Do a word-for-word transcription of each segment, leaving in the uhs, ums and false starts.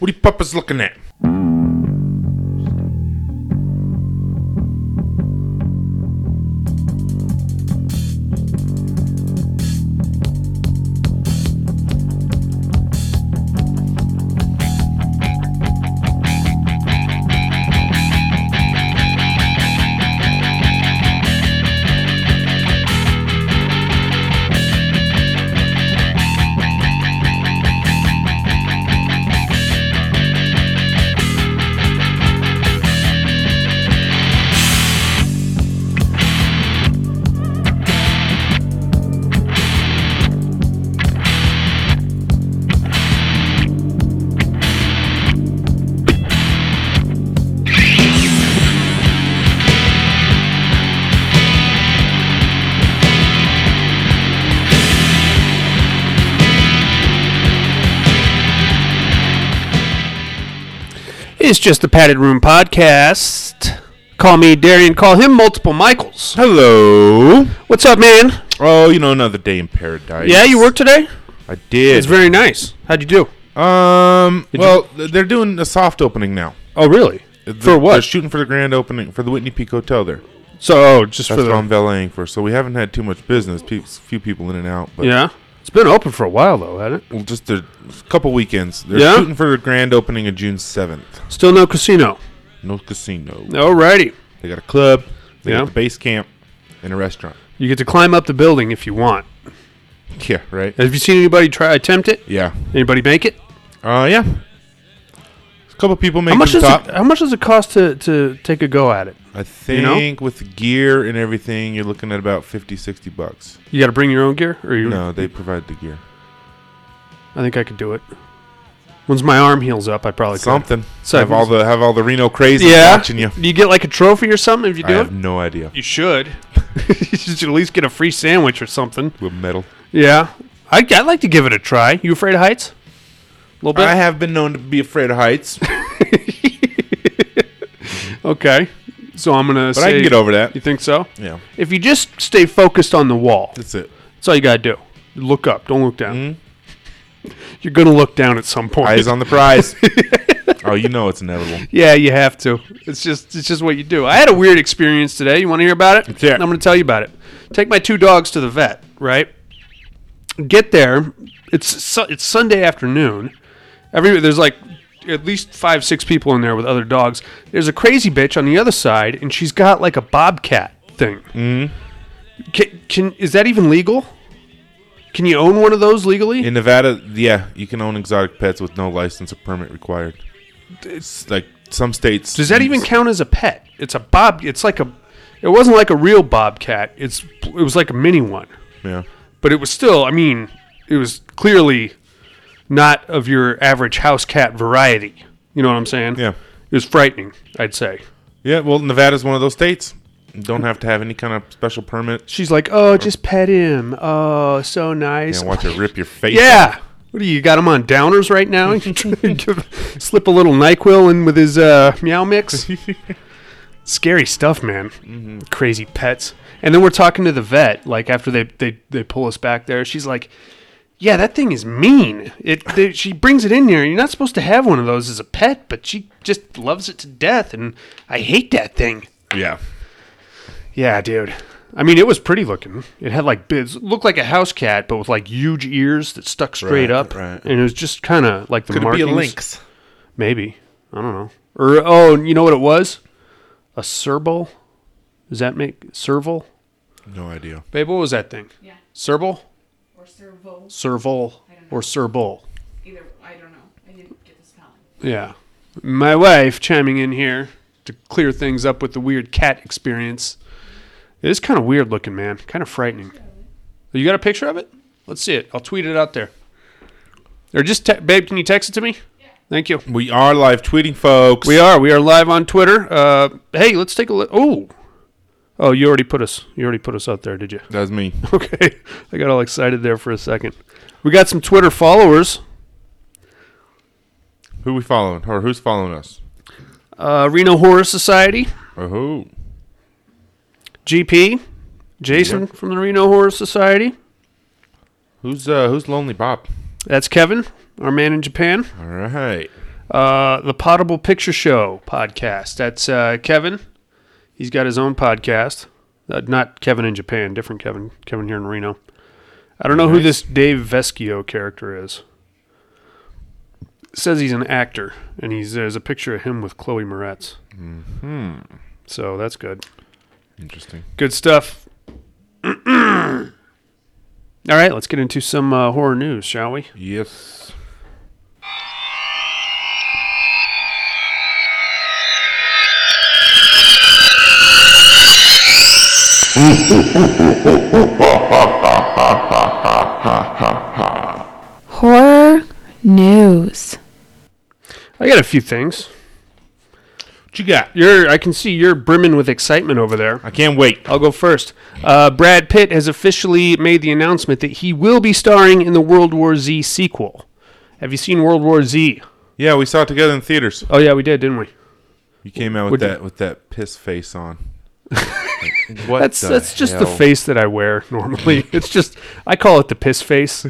What are you puppas looking at? It's just the Padded Room Podcast. Call me Darian. Call him Multiple Michaels. Hello. What's up, man? Oh, you know, another day in paradise. Yeah, you worked today? I did. It's very nice. How'd you do? Um. Did well, you? they're doing a soft opening now. Oh, really? They're, for what? They're shooting for the grand opening for the Whitney Peak Hotel there. So, oh, just That's for the... what I'm valeting for. So we haven't had too much business. Pe- few people in and out. But Yeah? It's been open for a while, though, hasn't it? Well, just a couple weekends. They're Yeah? shooting for the grand opening of June seventh. Still no casino. No casino. Alrighty. They got a club. They Yeah. got the base camp and a restaurant. You get to climb up the building if you want. Yeah, right? Have you seen anybody try attempt it? Yeah. Anybody make it? Uh, yeah. A couple people make How much the does top. it, how much does it cost to, to take a go at it? I think You know? with the gear and everything, you're looking at about fifty, sixty bucks. You got to bring your own gear, or you? No, they provide the gear. I think I could do it. Once my arm heals up, I probably could. Something. So have all the have all the Reno crazy Yeah. watching you. Do you get like a trophy or something if you I do have it? no idea. You should. You should at least get a free sandwich or something. With metal. Yeah. I, I'd like to give it a try. You afraid of heights? A little bit? I have been known to be afraid of heights, Okay. So I'm going to but say... I can get over that. You think so? Yeah, If you just stay focused on the wall, that's it. that's all you got to do. Look up. Don't look down. Mhm. You're going to look down at some point. Eyes on the prize. Oh, you know it's inevitable. Yeah, you have to. It's just it's just what you do. I had a weird experience today. You want to hear about it? Let's hear it. I'm going to tell you about it. Take my two dogs to the vet, right? Get there. It's su- it's Sunday afternoon. Every there's like at least five, six people in there with other dogs. There's a crazy bitch on the other side, and she's got like a bobcat thing. Mm-hmm. Can, can is that even legal? Can you own one of those legally? In Nevada, yeah, you can own exotic pets with no license or permit required. It's like some states. Does that even count as a pet? It's a bob. It's like a. It wasn't like a real bobcat. It's it was like a mini one, Yeah. but it was still. I mean, it was clearly not of your average house cat variety. You know what I'm saying? Yeah. It was frightening, I'd say. Yeah, well, Nevada's one of those states. You don't have to have any kind of special permit. She's like, "Oh, just pet him. Oh, so nice." Yeah, watch her rip your face. Yeah. What do you, you got him on downers right now? Slip a little NyQuil in with his uh, meow mix. Scary stuff, man. Mm-hmm. Crazy pets. And then we're talking to the vet, like after they, they, they pull us back there. She's like, "Yeah, that thing is mean. It they, she brings it in here. You're not supposed to have one of those as a pet, but she just loves it to death, and I hate that thing." Yeah. Yeah, dude. I mean, it was pretty looking. It had like bits, looked like a house cat, but with like huge ears that stuck straight Right, up, right. and it was just kind of like the Could it markings. be a lynx? Maybe. I don't know. Or oh, you know what it was? A serval. Does that make serval? No idea. Babe, what was that thing? Yeah. Serval? Or servo. Serval I don't know. or serval? Either, I don't know. I didn't get the spelling. Yeah. My wife chiming in here to clear things up with the weird cat experience. It is kind of weird looking, man. Kind of frightening. You got a picture of it? Let's see it. I'll tweet it out there. Or just, te- babe, can you text it to me? Yeah. Thank you. We are live tweeting, folks. We are. We are live on Twitter. Uh, hey, let's take a look. Oh. Oh, you already put us. You already put us out there, did you? That's me. Okay. I got all excited there for a second. We got some Twitter followers. Who we following? Or who's following us? Uh, Reno Horror Society. Oh. G P. Jason Yep. from the Reno Horror Society. Who's uh who's Lonely Bob? That's Kevin, our man in Japan. All right. Uh, the Potable Picture Show podcast. That's uh, Kevin. He's got his own podcast. Uh, not Kevin in Japan, different Kevin. Kevin here in Reno. I don't know nice. who this Dave Vecchio character is. It says he's an actor, and he's there's a picture of him with Chloe Moretz. Mm-hmm. So that's good. Interesting. Good stuff. All right, let's get into some uh, horror news, shall we? Yes. Horror news. I got a few things. What you got? You're, I can see you're brimming with excitement over there. I can't wait. I'll go first. Uh, Brad Pitt has officially made the announcement that he will be starring in the World War Z sequel. Have you seen World War Z? Yeah, we saw it together in theaters. Oh yeah, we did, didn't we? You came out with Would that you? with that piss face on. Like, what that's the that's just hell? the face that I wear normally. It's just I call it the piss face,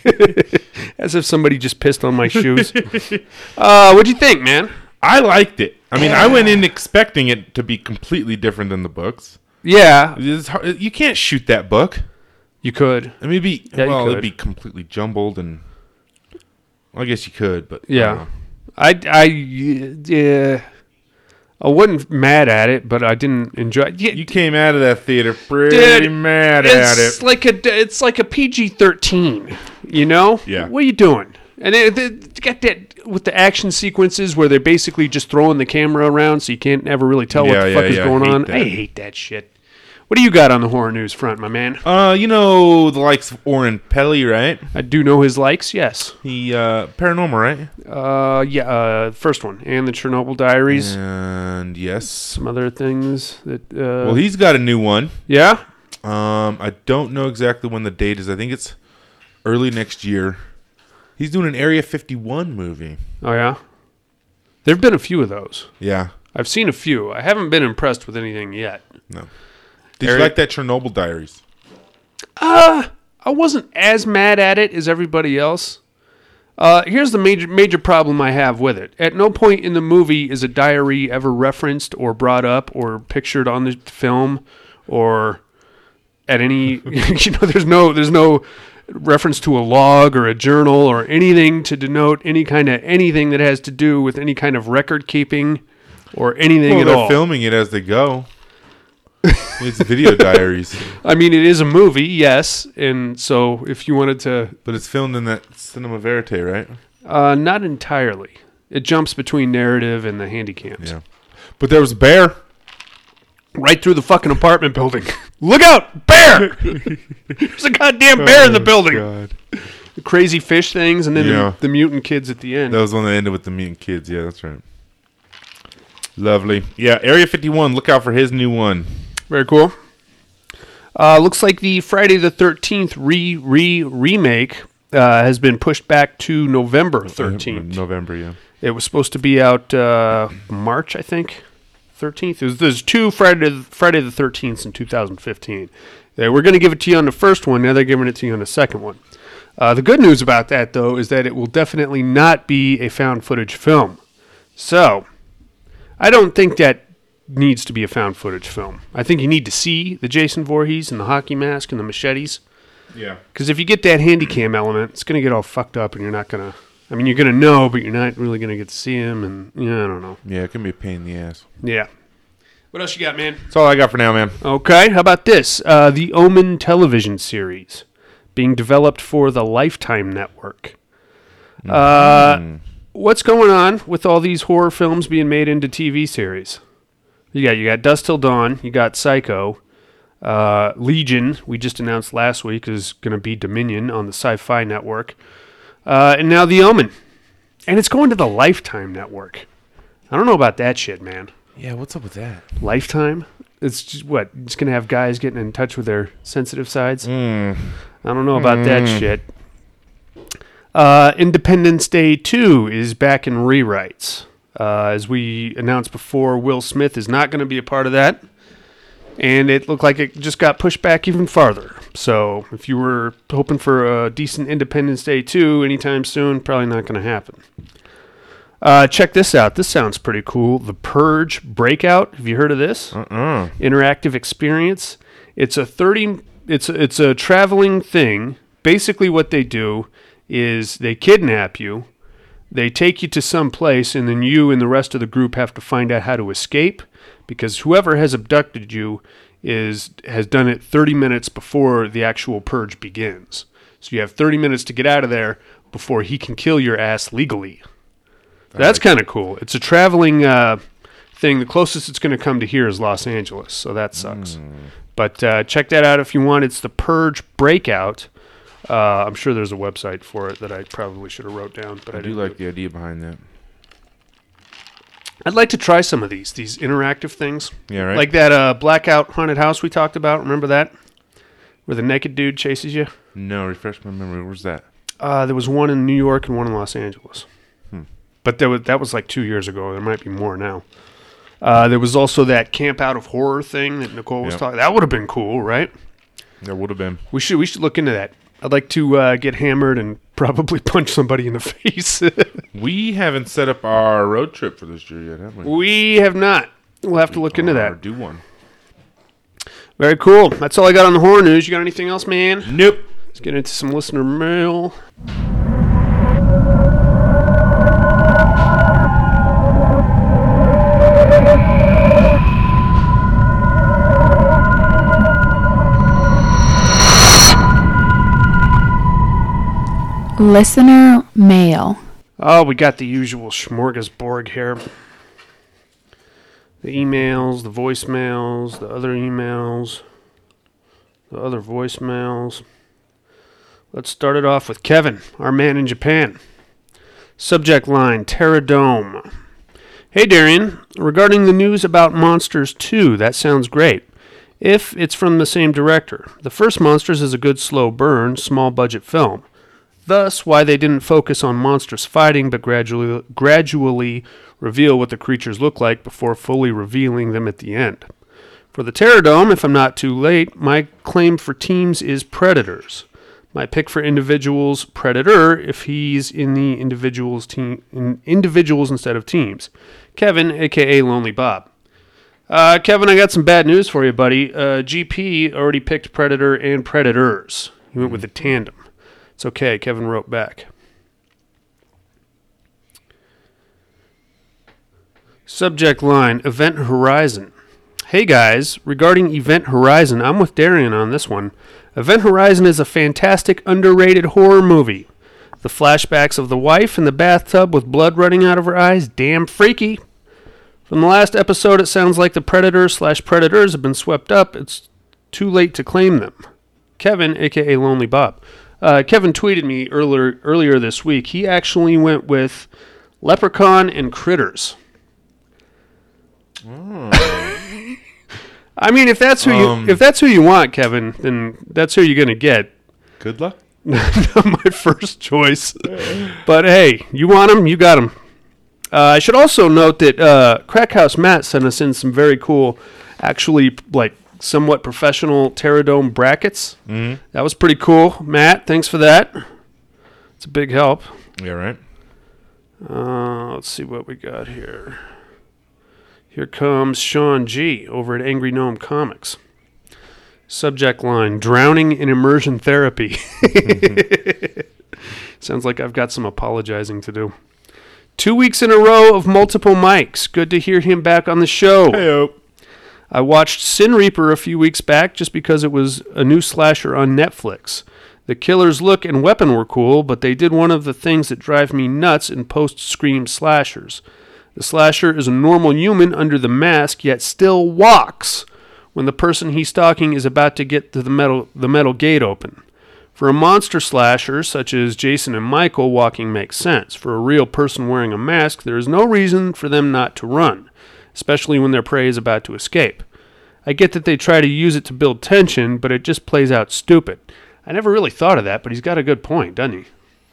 as if somebody just pissed on my shoes. Uh, what'd you think, man? I liked it. I mean, I went in expecting it to be completely different than the books. Yeah, It's hard, you can't shoot that book. you could. I mean, it'd be, Yeah, you well, could. it'd be completely jumbled, and well, I guess you could, but Yeah. I don't know. I I yeah. I wasn't mad at it, but I didn't enjoy it. Yeah, You came out of that theater pretty Dude, mad at it's it. like a it's like a P G thirteen, you know? Yeah. What are you doing? And it, it, got that with the action sequences where they're basically just throwing the camera around so you can't ever really tell what Yeah, the yeah, fuck is yeah, I going hate on. that. I hate that shit. What do you got on the horror news front, my man? Uh, you know the likes of Oren Pelly, right? I do know his likes, yes. He uh, paranormal, right? Uh, yeah, uh, first one. And the Chernobyl Diaries. And yes. Some other things that, uh... Well, he's got a new one. Yeah? Um, I don't know exactly when the date is. I think it's early next year. He's doing an Area fifty-one movie. Oh, yeah? There have been a few of those. Yeah. I've seen a few. I haven't been impressed with anything yet. No. Did Area- you like that Chernobyl Diaries? Uh, I wasn't as mad at it as everybody else. Uh, here's the major major problem I have with it. At no point in the movie is a diary ever referenced or brought up or pictured on the film or at any, you know, there's no there's no reference to a log or a journal or anything to denote any kind of anything that has to do with any kind of record keeping or anything Well, at they're all. filming it as they go. It's video diaries. I mean, it is a movie, yes, and so if you wanted to, But it's filmed in that Cinema Verite, right? uh, not entirely. It jumps between narrative and the handycams. Yeah. But there was a bear. Right through the fucking apartment building. Look out, bear! There's a goddamn bear in the building. God. The crazy fish things, and then Yeah. the, the mutant kids at the end. That was one that ended with the mutant kids. Yeah, that's right. Lovely. Yeah, Area fifty-one. Look out for his new one. Very cool. Uh, looks like the Friday the thirteenth re re remake uh, has been pushed back to November thirteenth. November, yeah. It was supposed to be out uh, March, I think, thirteenth. There's, there's two Friday Friday the thirteenths in two thousand fifteen. They were going to give it to you on the first one. Now they're giving it to you on the second one. Uh, the good news about that, though, is that it will definitely not be a found footage film. So, I don't think that needs to be a found footage film. I think you need to see the Jason Voorhees and the hockey mask and the machetes. Yeah. Because if you get that handy cam element, it's going to get all fucked up and you're not going to... I mean, you're going to know, but you're not really going to get to see him. And, yeah, I don't know. Yeah, it can be a pain in the ass. Yeah. What else you got, man? That's all I got for now, man. Okay, how about this? Uh, the Omen television series being developed for the Lifetime Network. Uh, what's going on with all these horror films being made into T V series? You got you got Dusk Till Dawn, you got Psycho, uh, Legion. We just announced last week is going to be Dominion on the Sci-Fi Network, uh, and now the Omen, and it's going to the Lifetime Network. I don't know about that shit, man. Yeah, what's up with that? Lifetime? It's just what? It's going to have guys getting in touch with their sensitive sides? Mm. I don't know about that shit. Uh, Independence Day two is back in rewrites. Uh, as we announced before, Will Smith is not going to be a part of that. And it looked like it just got pushed back even farther. So if you were hoping for a decent Independence Day two anytime soon, probably not going to happen. Uh, check this out. This sounds pretty cool. The Purge Breakout. Have you heard of this? Uh-uh. Interactive experience. It's a thirty. It's a, it's a traveling thing. Basically, what they do is they kidnap you. They take you to some place, and then you and the rest of the group have to find out how to escape, because whoever has abducted you is has done it thirty minutes before the actual purge begins. So you have thirty minutes to get out of there before he can kill your ass legally. That's kind of cool. It's a traveling uh, thing. The closest it's going to come to here is Los Angeles, so that sucks. Mm. But uh, check that out if you want. It's the Purge Breakout. Uh, I'm sure there's a website for it that I probably should have wrote down. But I, I do like the idea behind that. I'd like to try some of these, these interactive things. Yeah, right. Like that uh, Blackout Haunted House we talked about. Remember that? Where the naked dude chases you? No, refresh my memory. Where's that? Uh, there was one in New York and one in Los Angeles. Hmm. But there was, that was like two years ago. There might be more now. Uh, there was also that Camp Out of Horror thing that Nicole was yep. talking. That would have been cool, right? That would have been. We should we should look into that. I'd like to uh, get hammered and probably punch somebody in the face. We haven't set up our road trip for this year yet, have we? We have not. We'll have to look into Or that. do one. Very cool. That's all I got on the horror news. You got anything else, man? Nope. Let's get into some listener mail. Listener mail. Oh, we got the usual smorgasbord here. The emails, the voicemails, the other emails, the other voicemails. Let's start it off with Kevin, our man in Japan. Subject line, Terradome. Hey, Darian. Regarding the news about Monsters two, that sounds great. If it's from the same director. The first Monsters is a good slow burn, small budget film. Thus, why they didn't focus on monsters fighting, but gradually gradually reveal what the creatures look like before fully revealing them at the end. For the Terradome, if I'm not too late, my claim for teams is Predators. My pick for individuals, Predator, if he's in the individuals team, in individuals instead of teams. Kevin, a k a. Lonely Bob. Uh, Kevin, I got some bad news for you, buddy. Uh, G P already picked Predator and Predators. He went with the tandem. It's okay, Kevin wrote back. Subject line, Event Horizon. Hey guys, regarding Event Horizon, I'm with Darian on this one. Event Horizon is a fantastic, underrated horror movie. The flashbacks of the wife in the bathtub with blood running out of her eyes, damn freaky. From the last episode, it sounds like the Predator slash Predators have been swept up. It's too late to claim them. Kevin, a k a. Lonely Bob. Uh, Kevin tweeted me earlier earlier this week. He actually went with Leprechaun and Critters. Oh. I mean, if that's who Um, you if that's who you want, Kevin, then that's who you're gonna get. Good luck. Not my first choice, but hey, you want him, you got him. Uh, I should also note that uh, Crack House Matt sent us in some very cool, actually like somewhat professional Terradome brackets. Mm-hmm. That was pretty cool, Matt. Thanks for that. It's a big help. Yeah, right. Uh, let's see what we got here. Here comes Sean G. over at Angry Gnome Comics. Subject line, drowning in immersion therapy. Sounds like I've got some apologizing to do. Two weeks in a row of multiple mics. Good to hear him back on the show. Hey-o. I watched Sin Reaper a few weeks back just because it was a new slasher on Netflix. The killer's look and weapon were cool, but they did one of the things that drive me nuts in post-Scream slashers. The slasher is a normal human under the mask, yet still walks when the person he's stalking is about to get to the metal, the metal gate open. For a monster slasher, such as Jason and Michael, walking makes sense. For a real person wearing a mask, there is no reason for them not to run, especially when their prey is about to escape. I get that they try to use it to build tension, but it just plays out stupid. I never really thought of that, but he's got a good point, doesn't he?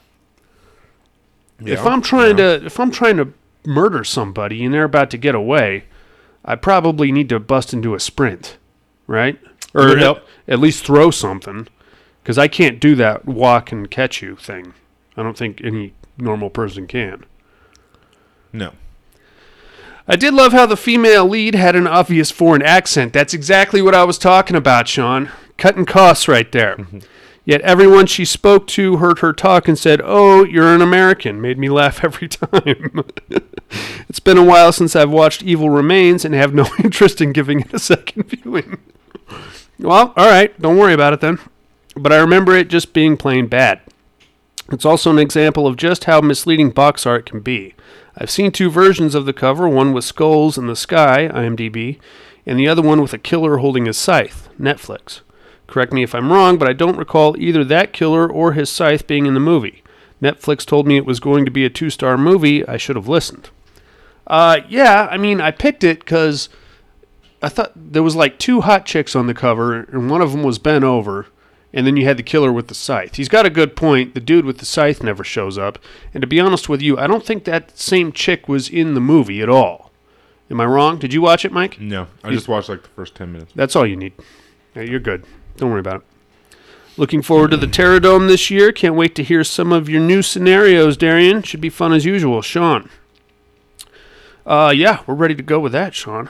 Yeah, if I'm trying yeah. to if I'm trying to murder somebody and they're about to get away, I probably need to bust into a sprint, right? Or Would help. at, at least throw something, because I can't do that walk and catch you thing. I don't think any normal person can. No. I did love how the female lead had an obvious foreign accent. That's exactly what I was talking about, Sean. Cutting costs right there. Yet everyone she spoke to heard her talk and said, "Oh, you're an American." Made me laugh every time. It's been a while since I've watched Evil Remains and have no interest in giving it a second viewing. Well, all right. Don't worry about it then. But I remember it just being plain bad. It's also an example of just how misleading box art can be. I've seen two versions of the cover, one with skulls in the sky, IMDb, and the other one with a killer holding his scythe, Netflix. Correct me if I'm wrong, but I don't recall either that killer or his scythe being in the movie. Netflix told me it was going to be a two-star movie. I should have listened. Uh, yeah, I mean, I picked it because I thought there was like two hot chicks on the cover, and one of them was bent over, and then you had the killer with the scythe. He's got a good point. The dude with the scythe never shows up. And to be honest with you, I don't think that same chick was in the movie at all. Am I wrong? Did you watch it, Mike? No. I just watched like the first ten minutes. That's all you need. Yeah, you're good. Don't worry about it. Looking forward to the Terradome this year. Can't wait to hear some of your new scenarios, Darian. Should be fun as usual. Sean. Uh, yeah, we're ready to go with that, Sean.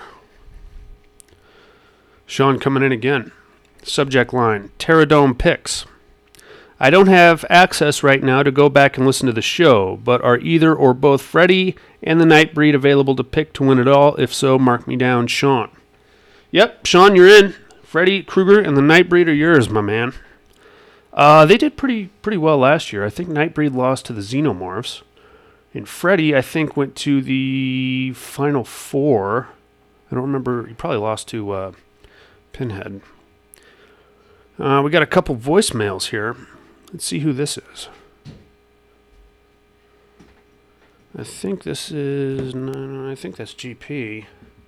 Sean coming in again. Subject line, Terradome picks. I don't have access right now to go back and listen to the show, but are either or both Freddy and the Nightbreed available to pick to win it all? If so, mark me down, Sean. Yep, Sean, you're in. Freddy Krueger and the Nightbreed are yours, my man. Uh, they did pretty pretty well last year. I think Nightbreed lost to the Xenomorphs. And Freddy, I think, went to the Final Four. I don't remember. He probably lost to uh, Pinhead. Uh, we got a couple voicemails here. Let's see who this is. I think this is... No, no, I think that's G P.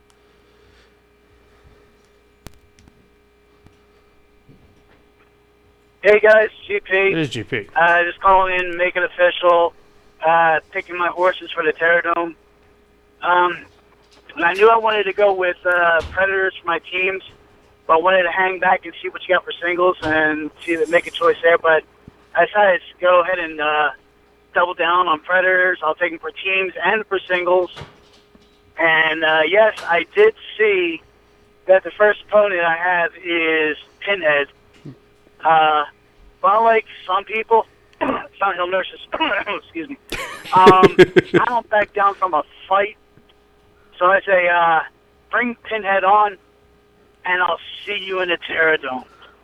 Hey guys, G P. It is G P. Uh, just calling in, make it official. Uh, picking my horses for the Terradome. Um, and I knew I wanted to go with uh, Predators for my teams, but I wanted to hang back and see what you got for singles and see make a choice there. But I decided to go ahead and uh, double down on Predators. I'll take them for teams and for singles. And uh, yes, I did see that the first opponent I have is Pinhead. Uh, but unlike some people, some hill nurses, excuse me, um, I don't back down from a fight. So I say, uh, bring Pinhead on, and I'll see you in the Terradome.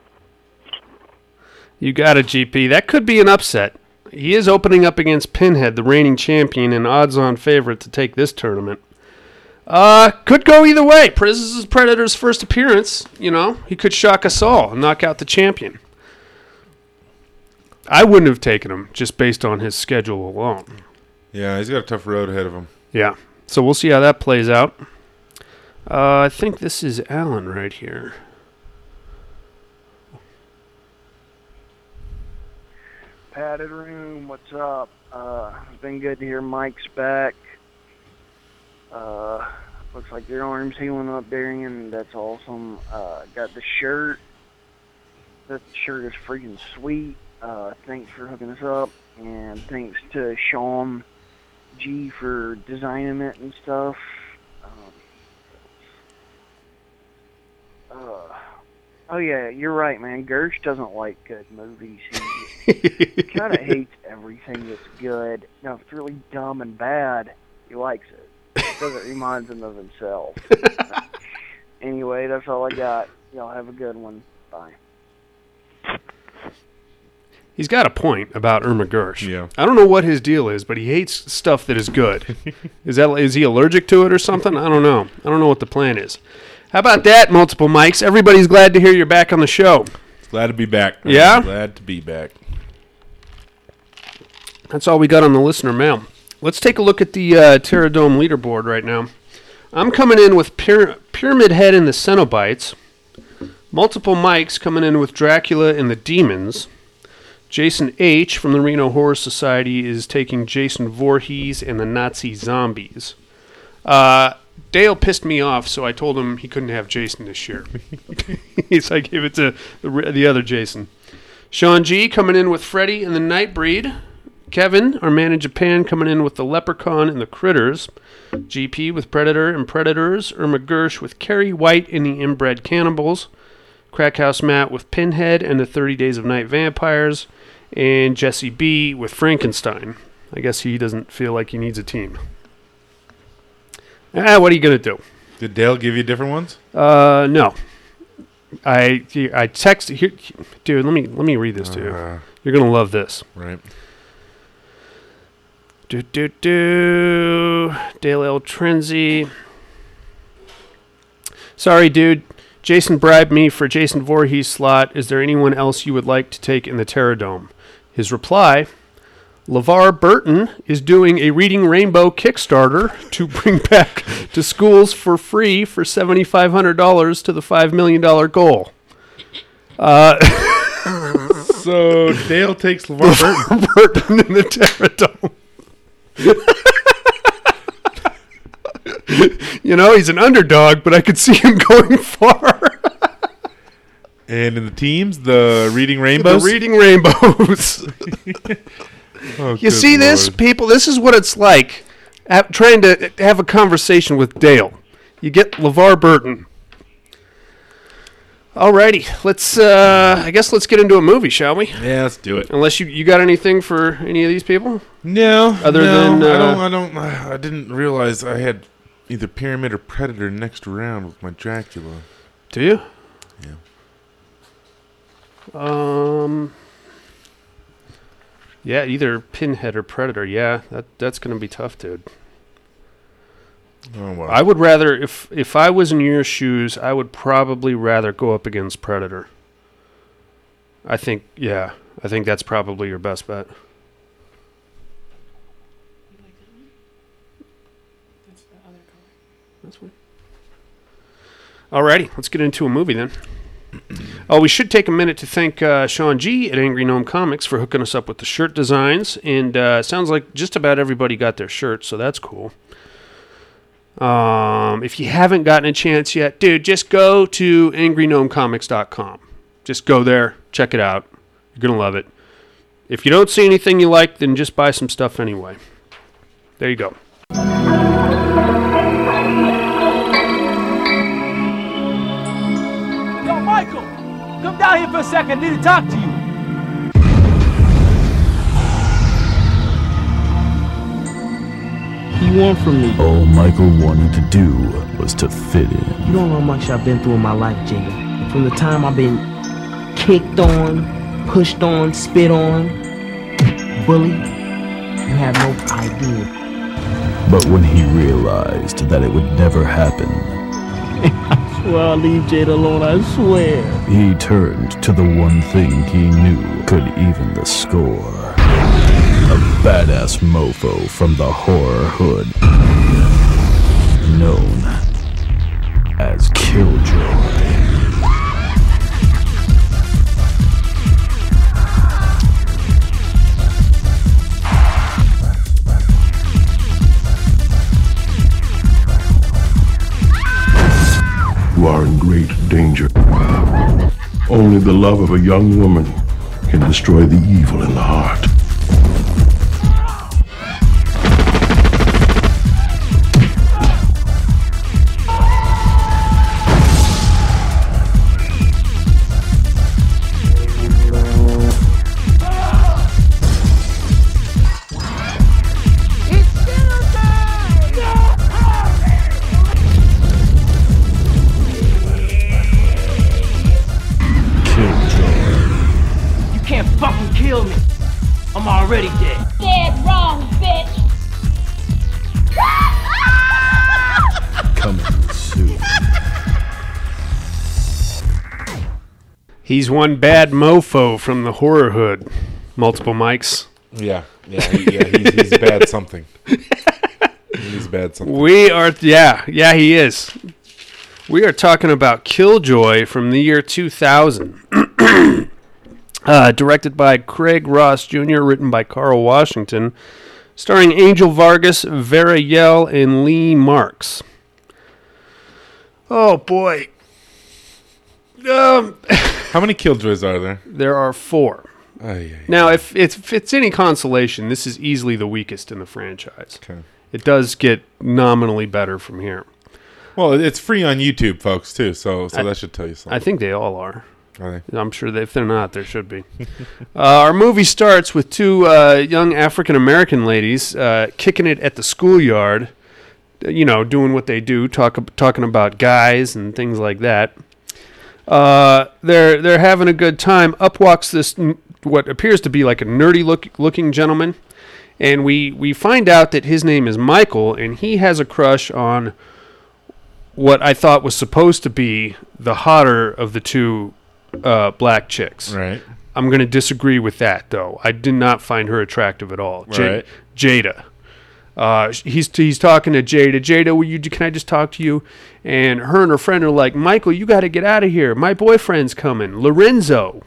You got it, G P. That could be an upset. He is opening up against Pinhead, the reigning champion, and odds-on favorite to take this tournament. Uh, could go either way. This is Predator's first appearance. You know, he could shock us all and knock out the champion. I wouldn't have taken him just based on his schedule alone. Yeah, he's got a tough road ahead of him. Yeah. So we'll see how that plays out. Uh, I think this is Alan right here. Padded room, what's up? Uh, it's been good to hear Mike's back. Uh, looks like your arm's healing up, Darian. That's awesome. Uh, got the shirt. That shirt is freaking sweet. Uh, thanks for hooking us up, and thanks to Sean G for designing it and stuff. Um, uh, oh yeah, you're right, man. Gersh doesn't like good movies. He, he kind of hates everything that's good. Now, if it's really dumb and bad, he likes it because it reminds him of himself. Anyway, that's all I got. Y'all have a good one. Bye. He's got a point about Irma Gersh. Yeah. I don't know what his deal is, but he hates stuff that is good. is that is he allergic to it or something? I don't know. I don't know what the plan is. How about that, multiple mics? Everybody's glad to hear you're back on the show. Glad to be back. Yeah? Glad to be back. That's all we got on the listener mail. Let's take a look at the uh, Terradome leaderboard right now. I'm coming in with Pyra- Pyramid Head and the Cenobites. Multiple mics coming in with Dracula and the Demons. Jason H. from the Reno Horror Society is taking Jason Voorhees and the Nazi Zombies. Uh, Dale pissed me off, so I told him he couldn't have Jason this year. So I gave it to the, the other Jason. Sean G. coming in with Freddy and the Nightbreed. Kevin, our man in Japan, coming in with the Leprechaun and the Critters. G P with Predator and Predators. Irma Gersh with Carrie White and the Inbred Cannibals. Crackhouse Matt with Pinhead and the thirty Days of Night Vampires. And Jesse B with Frankenstein. I guess he doesn't feel like he needs a team. Ah, what are you going to do? Did Dale give you different ones? Uh, no. I I texted here, dude. Let me let me read this to you. Uh, You're gonna love this. right. Do do do. Dale L. Trenzy. Sorry, dude. Jason bribed me for Jason Voorhees slot. Is there anyone else you would like to take in the Terradome? His reply: LeVar Burton is doing a Reading Rainbow Kickstarter to bring back to schools for free for seven thousand five hundred dollars to the five million dollars goal. Uh, So Dale takes LeVar Burton. Burton in the Terradome. You know, he's an underdog, but I could see him going far. And in the teams, the Reading Rainbows. The Reading Rainbows. Oh, You good see this, Lord. people? This is what it's like at, trying to have a conversation with Dale. You get LeVar Burton. Alrighty, let's, uh, I guess let's get into a movie, shall we? Yeah, let's do it. Unless you, you got anything for any of these people? No, Other no, than, I uh, don't, I don't, I didn't realize I had either Pyramid or Predator next round with my Dracula. Do you? Yeah. Um. Yeah, either Pinhead or Predator. Yeah, that that's gonna be tough, dude. Oh well. I would rather, if if I was in your shoes, I would probably rather go up against Predator. I think, yeah, I think that's probably your best bet. You like that one? That's the other color. That's fine. Alrighty, let's get into a movie then. Oh, we should take a minute to thank uh, Sean G at Angry Gnome Comics for hooking us up with the shirt designs. And uh, sounds like just about everybody got their shirts, so that's cool. Um, if you haven't gotten a chance yet, dude, just go to angry gnome comics dot com. Just go there, check it out. You're going to love it. If you don't see anything you like, then just buy some stuff anyway. There you go. Yo, Michael, come down here for a second. I need to talk to you. What you want from me? All Michael wanted to do was to fit in. You don't know how much I've been through in my life, Jada. From the time I've been kicked on, pushed on, spit on, bullied, you have no idea. But when he realized that it would never happen, I swear I'll leave Jada alone, I swear. he turned to the one thing he knew could even the score. A badass mofo from the horror hood, known as Killjoy. You are in great danger. Only the love of a young woman can destroy the evil in the heart. You can't fucking kill me. I'm already dead. Dead wrong, bitch. Coming soon. He's one bad mofo from the horror hood. Multiple mics. Yeah, yeah, he, yeah. He's, he's bad something. He's bad something. We are, yeah, yeah, he is. We are talking about Killjoy from the year two thousand. uh, directed by Craig Ross Junior, written by Carl Washington, starring Angel Vargas, Vera Yell, and Lee Marks. Oh, boy. Um, How many Killjoys are there? there are four. Aye, aye, Now, if it's, if it's any consolation, this is easily the weakest in the franchise. Okay. It does get nominally better from here. Well, it's free on YouTube, folks, too, so so I- that should tell you something. I think they all are. Are they? I'm sure that if they're not, there should be. uh, our movie starts with two uh, young African American ladies uh, kicking it at the schoolyard, uh, you know, doing what they do, talk, talking about guys and things like that. Uh, they're they're having a good time. Up walks this n- what appears to be like a nerdy look, looking gentleman, and we we find out that his name is Michael, and he has a crush on what I thought was supposed to be the hotter of the two uh, black chicks. Right. I'm going to disagree with that, though. I did not find her attractive at all. J- Right. Jada. Uh, sh- he's he's talking to Jada. Jada, will you? Can I just talk to you? And her and her friend are like, Michael, you got to get out of here. My boyfriend's coming, Lorenzo.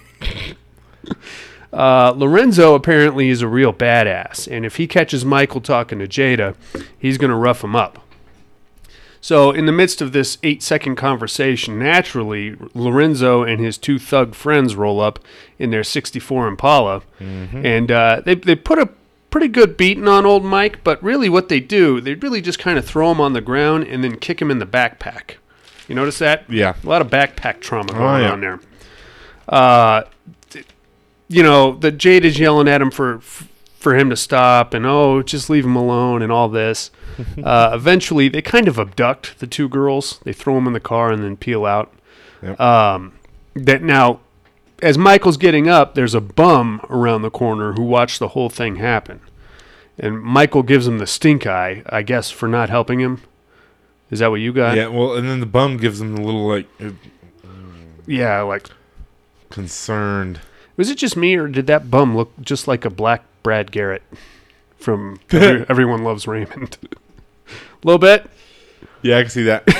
uh, Lorenzo apparently is a real badass, and if he catches Michael talking to Jada, he's going to rough him up. So in the midst of this eight-second conversation, naturally, Lorenzo and his two thug friends roll up in their sixty-four Impala, Mhm. and uh, they they put a pretty good beating on old Mike, but really what they do, they really just kind of throw him on the ground and then kick him in the backpack. You notice that? Yeah. A lot of backpack trauma Oh, going yeah. on there. Uh, th- you know, the Jade is yelling at him for for him to stop, and oh, just leave him alone, and all this. uh, eventually, they kind of abduct the two girls. They throw them in the car and then peel out. Yep. Um, that now, as Michael's getting up, there's a bum around the corner who watched the whole thing happen. And Michael gives him the stink eye, I guess, for not helping him. Is that what you got? Yeah, well, and then the bum gives him a little, like, uh, Yeah, like... concerned. Was it just me, or did that bum look just like a black Brad Garrett from Every, Everyone Loves Raymond? A little bit? Yeah, I can see that.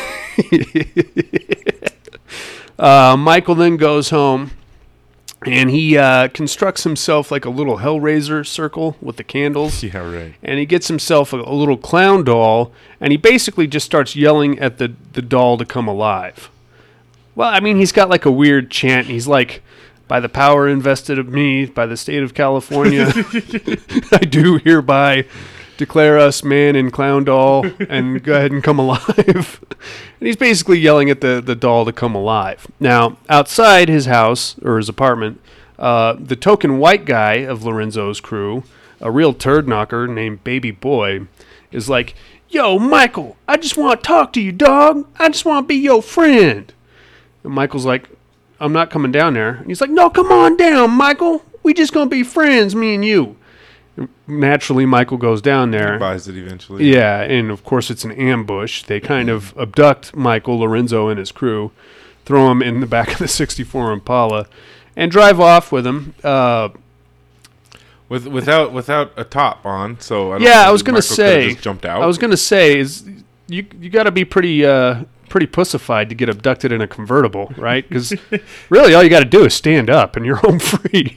uh, Michael then goes home, and he uh, constructs himself like a little Hellraiser circle with the candles. Yeah, right. And he gets himself a, a little clown doll, and he basically just starts yelling at the, the doll to come alive. Well, I mean, he's got like a weird chant. He's like, by the power invested of me, by the state of California, I do hereby declare us man and clown doll, and go ahead and come alive. And he's basically yelling at the, the doll to come alive. Now, outside his house, or his apartment, uh, the token white guy of Lorenzo's crew, a real turd knocker named Baby Boy, is like, yo, Michael, I just want to talk to you, dog. I just want to be your friend. And Michael's like, I'm not coming down there. And he's like, no, come on down, Michael. We just going to be friends, me and you. And naturally, Michael goes down there. He buys it eventually. Yeah, and of course it's an ambush. They kind of abduct Michael, Lorenzo, and his crew, throw him in the back of the sixty-four Impala, and drive off with him. Uh, With without without a top on, so I don't yeah, think I was gonna Michael could've say. just jumped out. I was gonna say is you you got to be pretty uh, pretty pussified to get abducted in a convertible, right? Because really, all you got to do is stand up, and you're home free.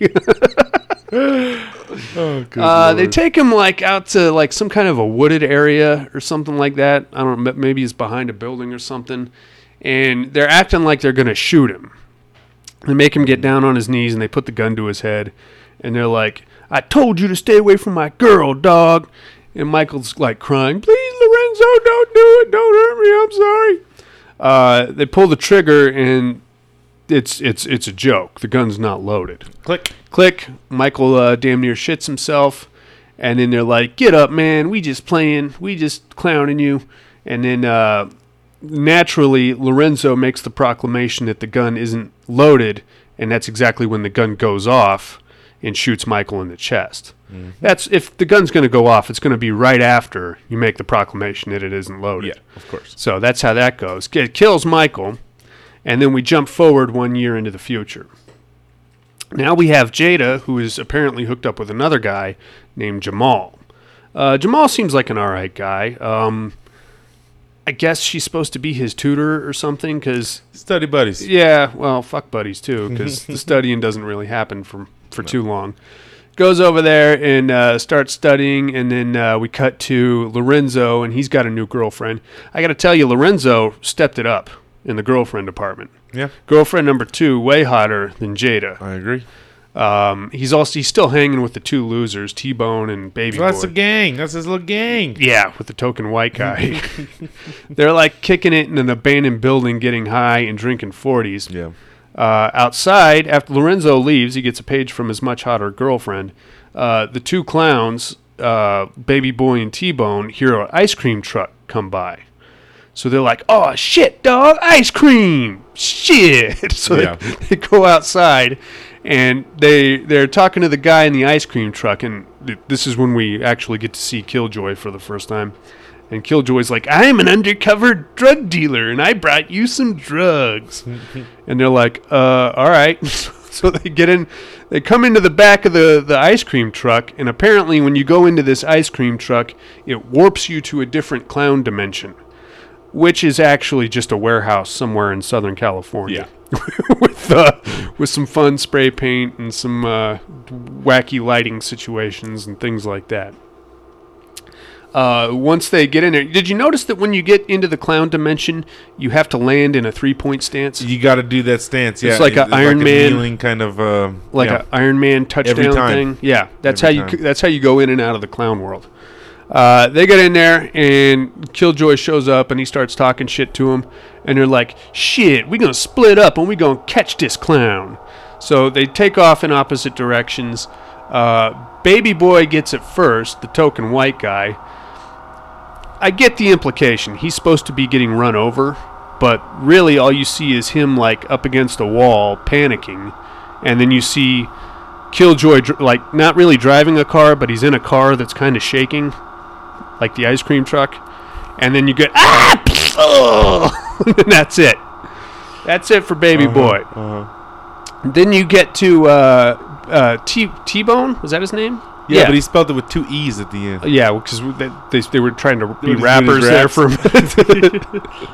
Oh, good uh, they Lord. take him like out to like some kind of a wooded area or something like that. I don't know, maybe it's behind a building or something, and they're acting like they're gonna shoot him. They make him get down on his knees, and they put the gun to his head, and they're like, I told you to stay away from my girl, dog. And Michael's like crying, please, Lorenzo, don't do it. Don't hurt me. I'm sorry. Uh, they pull the trigger, and it's it's it's a joke. The gun's not loaded. Click. Click. Michael uh, damn near shits himself. And then they're like, get up, man. We just playing. We just clowning you. And then uh, naturally, Lorenzo makes the proclamation that the gun isn't loaded. And that's exactly when the gun goes off and shoots Michael in the chest. Mm-hmm. That's if the gun's going to go off, it's going to be right after you make the proclamation that it isn't loaded. Yeah, of course. So that's how that goes. It kills Michael, and then we jump forward one year into the future. Now we have Jada, who is apparently hooked up with another guy named Jamal. Uh, Jamal seems like an all right guy. Um, I guess she's supposed to be his tutor or something, because study buddies. Yeah, well, fuck buddies too, because the studying doesn't really happen for for no. too long. Goes over there and uh, starts studying, and then uh, we cut to Lorenzo, and he's got a new girlfriend. I got to tell you, Lorenzo stepped it up in the girlfriend department. Yeah. Girlfriend number two, way hotter than Jada. I agree. Um, he's also he's still hanging with the two losers, T-Bone and Baby Well, that's Boy. a gang. That's his little gang. Yeah, with the token white guy. They're like kicking it in an abandoned building, getting high and drinking forties. Yeah. Uh, outside, after Lorenzo leaves, he gets a page from his much hotter girlfriend. Uh, the two clowns, uh, Baby Boy and T-Bone, hear an ice cream truck come by. So they're like, oh, shit, dog, ice cream, shit. So Yeah. they, they go outside, and they, they're talking to the guy in the ice cream truck, and th- this is when we actually get to see Killjoy for the first time. And Killjoy's like, I'm an undercover drug dealer, and I brought you some drugs. And they're like, uh, all right. So they get in, they come into the back of the, the ice cream truck, and apparently when you go into this ice cream truck, it warps you to a different clown dimension, which is actually just a warehouse somewhere in Southern California. with uh, with some fun spray paint and some uh, wacky lighting situations and things like that. Uh, once they get in there, did you notice that when you get into the clown dimension, you have to land in a three-point stance? You got to do that stance. Yeah, It's like an Iron like Man- a kneeling kind of uh, like yeah. an Iron Man touchdown time. thing. Yeah, that's Every how you time. c- that's how you go in and out of the clown world. Uh, they get in there, and Killjoy shows up, and he starts talking shit to him, and they're like, "Shit, we gonna split up, and we gonna catch this clown." So they take off in opposite directions. Uh, Baby Boy gets it first, the token white guy. I get the implication. He's supposed to be getting run over, but really all you see is him like up against a wall, panicking, and then you see Killjoy dr- like not really driving a car, but he's in a car that's kind of shaking, like the ice cream truck, and then you get ah, pfft, oh! And that's it. That's it for Baby Uh-huh, Boy. uh-huh. Then you get to uh, uh, T T-Bone. Was that his name? Yeah, but he spelled it with two E's at the end. Yeah, because they, they they were trying to be Doing his- rappers doing his there raps. for a minute.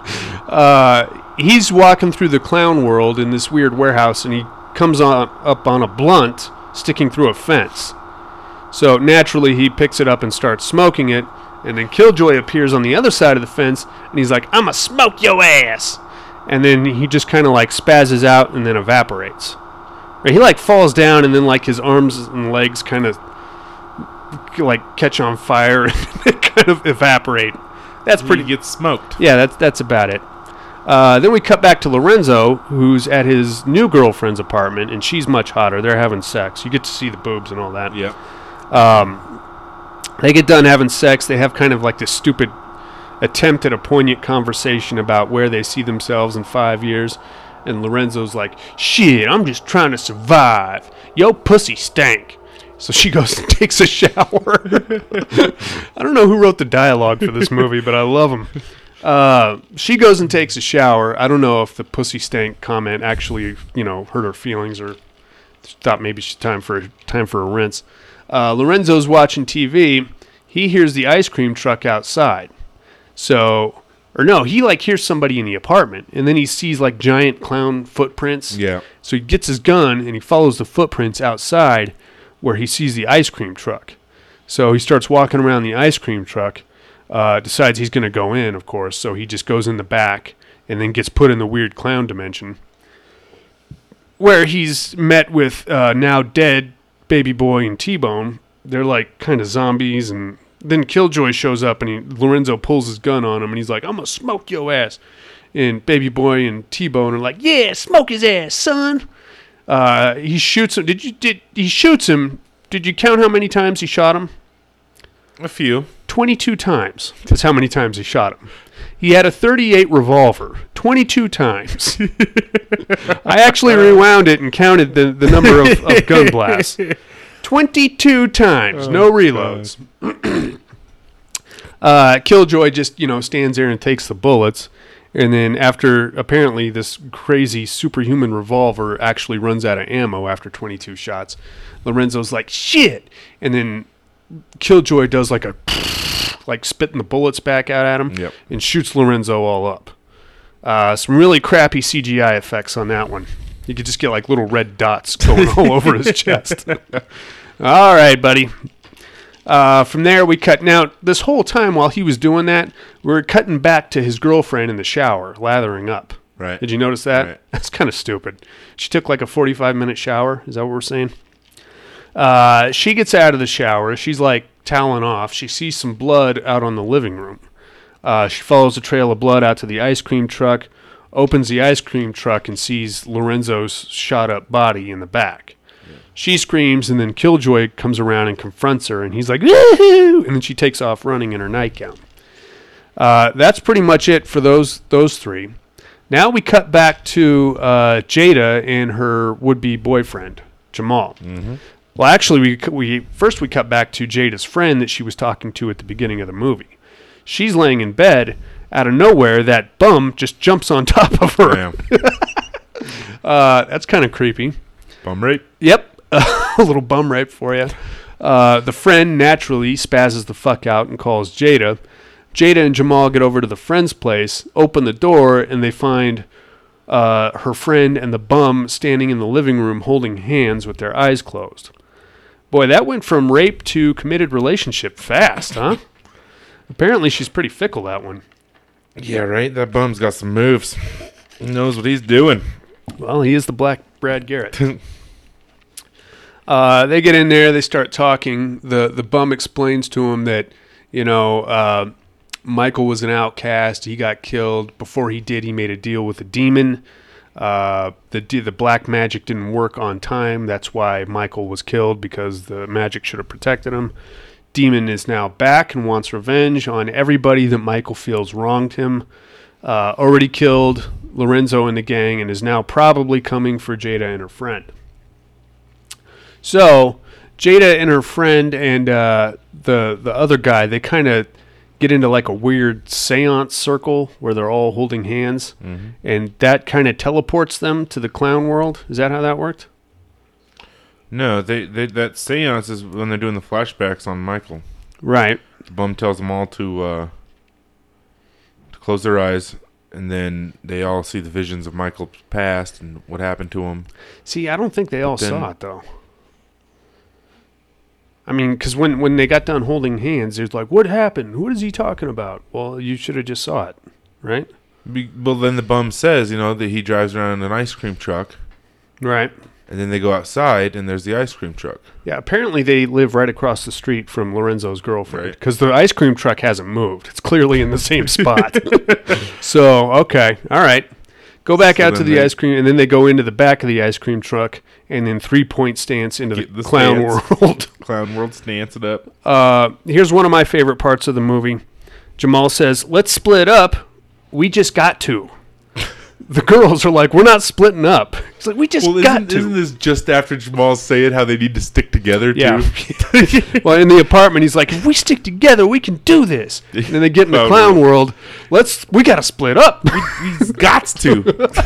uh, he's walking through the clown world in this weird warehouse, and he comes on up on a blunt sticking through a fence. So naturally, he picks it up and starts smoking it, and then Killjoy appears on the other side of the fence, and he's like, "I'ma smoke your ass," and then he just kind of like spazzes out and then evaporates. Or he like falls down, and then like his arms and legs kind of like catch on fire and kind of evaporate. That's pretty. He gets smoked. Yeah, that's that's about it. Uh, then we cut back to Lorenzo, who's at his new girlfriend's apartment, and she's much hotter. They're having sex. You get to see the boobs and all that. Yep. Um, they get done having sex. They have kind of like this stupid attempt at a poignant conversation about where they see themselves in five years. And Lorenzo's like, "Shit, I'm just trying to survive. Yo, pussy stank." So she goes and takes a shower. I don't know who wrote the dialogue for this movie, but I love them. Uh, she goes and takes a shower. I don't know if the pussy stank comment actually, you know, hurt her feelings or thought maybe she's time for time for a rinse. Uh, Lorenzo's watching T V. He hears the ice cream truck outside. So, or no, he like hears somebody in the apartment, and then he sees like giant clown footprints. Yeah. So he gets his gun and he follows the footprints outside, where he sees the ice cream truck. So he starts walking around the ice cream truck, uh, decides he's going to go in, of course, so he just goes in the back and then gets put in the weird clown dimension, where he's met with uh, now dead Baby Boy and T-Bone. They're like kind of zombies, and then Killjoy shows up and he, Lorenzo pulls his gun on him and he's like, "I'm going to smoke your ass." And Baby Boy and T-Bone are like, "Yeah, smoke his ass, son." Uh, he shoots him. Did you did he shoots him? Did you count how many times he shot him? A few. Twenty-two times. That's how many times he shot him. He had a thirty-eight revolver. Twenty-two times. I actually rewound it and counted the, the number of, of gun blasts. Twenty-two times. Oh, no reloads. uh, Killjoy just you know stands there and takes the bullets. And then after, apparently, this crazy superhuman revolver actually runs out of ammo after twenty-two shots. Lorenzo's like, "Shit!" And then Killjoy does like a, like spitting the bullets back out at him. Yep. And shoots Lorenzo all up. Uh, some really crappy C G I effects on that one. You could just get like little red dots going all over his chest. All right, buddy. Uh, from there, we cut. Now, this whole time while he was doing that, we were cutting back to his girlfriend in the shower, lathering up. Right. Did you notice that? Right. That's kind of stupid. She took like a forty-five minute shower. Is that what we're saying? Uh, she gets out of the shower. She's like toweling off. She sees some blood out on the living room. Uh, she follows a trail of blood out to the ice cream truck, opens the ice cream truck, and sees Lorenzo's shot-up body in the back. Yeah. She screams, and then Killjoy comes around and confronts her, and he's like, woohoo! And then she takes off running in her nightgown. Uh, that's pretty much it for those those three. Now we cut back to uh, Jada and her would-be boyfriend, Jamal. Mm-hmm. Well, actually, we we first we cut back to Jada's friend that she was talking to at the beginning of the movie. She's laying in bed. Out of nowhere, that bum just jumps on top of her. uh, that's kind of creepy. Bum rape? Yep. A little bum rape for you. Uh, the friend naturally spazzes the fuck out and calls Jada. Jada and Jamal get over to the friend's place, open the door, and they find uh, her friend and the bum standing in the living room holding hands with their eyes closed. Boy, that went from rape to committed relationship fast, huh? Apparently she's pretty fickle, that one. Yeah, right? That bum's got some moves. He knows what he's doing. Well, he is the Black Brad Garrett. uh, they get in there. They start talking. The The bum explains to him that, you know, uh, Michael was an outcast. He got killed. Before he did, he made a deal with a demon. Uh, the the black magic didn't work on time. That's why Michael was killed, because the magic should have protected him. Demon is now back and wants revenge on everybody that Michael feels wronged him. Uh, already killed Lorenzo and the gang, and is now probably coming for Jada and her friend. So Jada and her friend and uh, the the other guy, they kind of get into like a weird seance circle where they're all holding hands, mm-hmm. and that kind of teleports them to the clown world. Is that how that worked? No, they, they that seance is when they're doing the flashbacks on Michael. Right. The bum tells them all to uh, to close their eyes, and then they all see the visions of Michael's past and what happened to him. See, I don't think they all then, saw it, though. I mean, because when, when they got done holding hands, it was like, what happened? What is he talking about? Well, you should have just saw it, right? Be, well, then the bum says, you know, that he drives around in an ice cream truck. Right. And then they go outside, and there's the ice cream truck. Yeah, apparently they live right across the street from Lorenzo's girlfriend, because right. the ice cream truck hasn't moved. It's clearly in the same spot. So, okay, all right. Go back so out to the they, ice cream, and then they go into the back of the ice cream truck, and then three-point stance into the, the clown stance. world. Clown world, stance it up. Uh, here's one of my favorite parts of the movie. Jamal says, let's split up. We just got to. The girls are like, we're not splitting up. It's like, we just well, got isn't, to. Isn't this just after Jamal saying how they need to stick together, too? Yeah. Well, in the apartment, he's like, if we stick together, we can do this. And then they get in the oh, clown no. world. Let's, we got to split up. we we got to.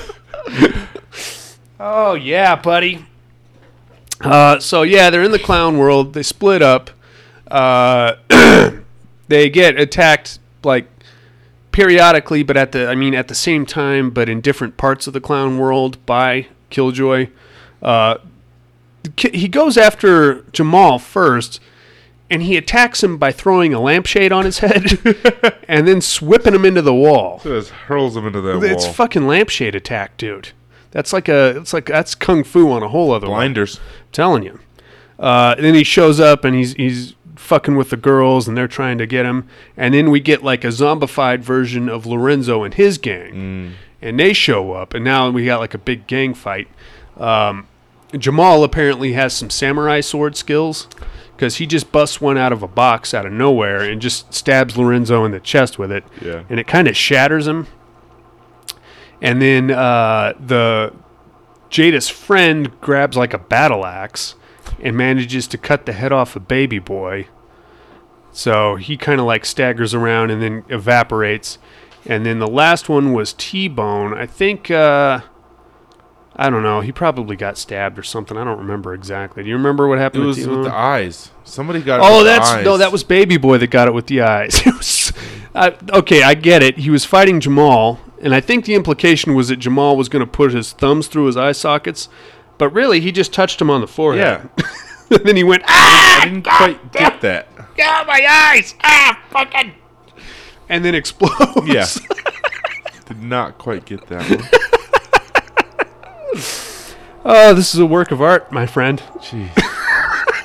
Oh, yeah, buddy. Uh, so, yeah, they're in the clown world. They split up. Uh, they get attacked, like, periodically, but at the I mean at the same time, but in different parts of the clown world by Killjoy. Uh, he goes after Jamal first, and he attacks him by throwing a lampshade on his head and then whipping him into the wall. So it hurls him into that it's wall. It's fucking lampshade attack, dude. That's like a it's like that's kung fu on a whole other blinders. Level. I'm telling you. Uh, and then he shows up and he's he's. fucking with the girls, and they're trying to get him, and then we get like a zombified version of Lorenzo and his gang, mm. and they show up, and now we got like a big gang fight. Um, Jamal apparently has some samurai sword skills, because he just busts one out of a box out of nowhere and just stabs Lorenzo in the chest with it, yeah. and it kind of shatters him. And then uh, the Jada's friend grabs like a battle axe and manages to cut the head off a baby boy. So he kind of like staggers around and then evaporates. And then the last one was T-Bone. I think, uh, I don't know, he probably got stabbed or something. I don't remember exactly. Do you remember what happened it to was T-Bone? With the eyes. Somebody got it oh, with that's, the eyes. No, that was Baby Boy that got it with the eyes. It was, uh, okay, I get it. He was fighting Jamal, and I think the implication was that Jamal was going to put his thumbs through his eye sockets, but really he just touched him on the forehead. Yeah. And then he went, ah! I didn't quite get that. Ah, my eyes! Ah, fucking! And then explodes. Yeah. Did not quite get that one. Oh, this is a work of art, my friend. Jeez.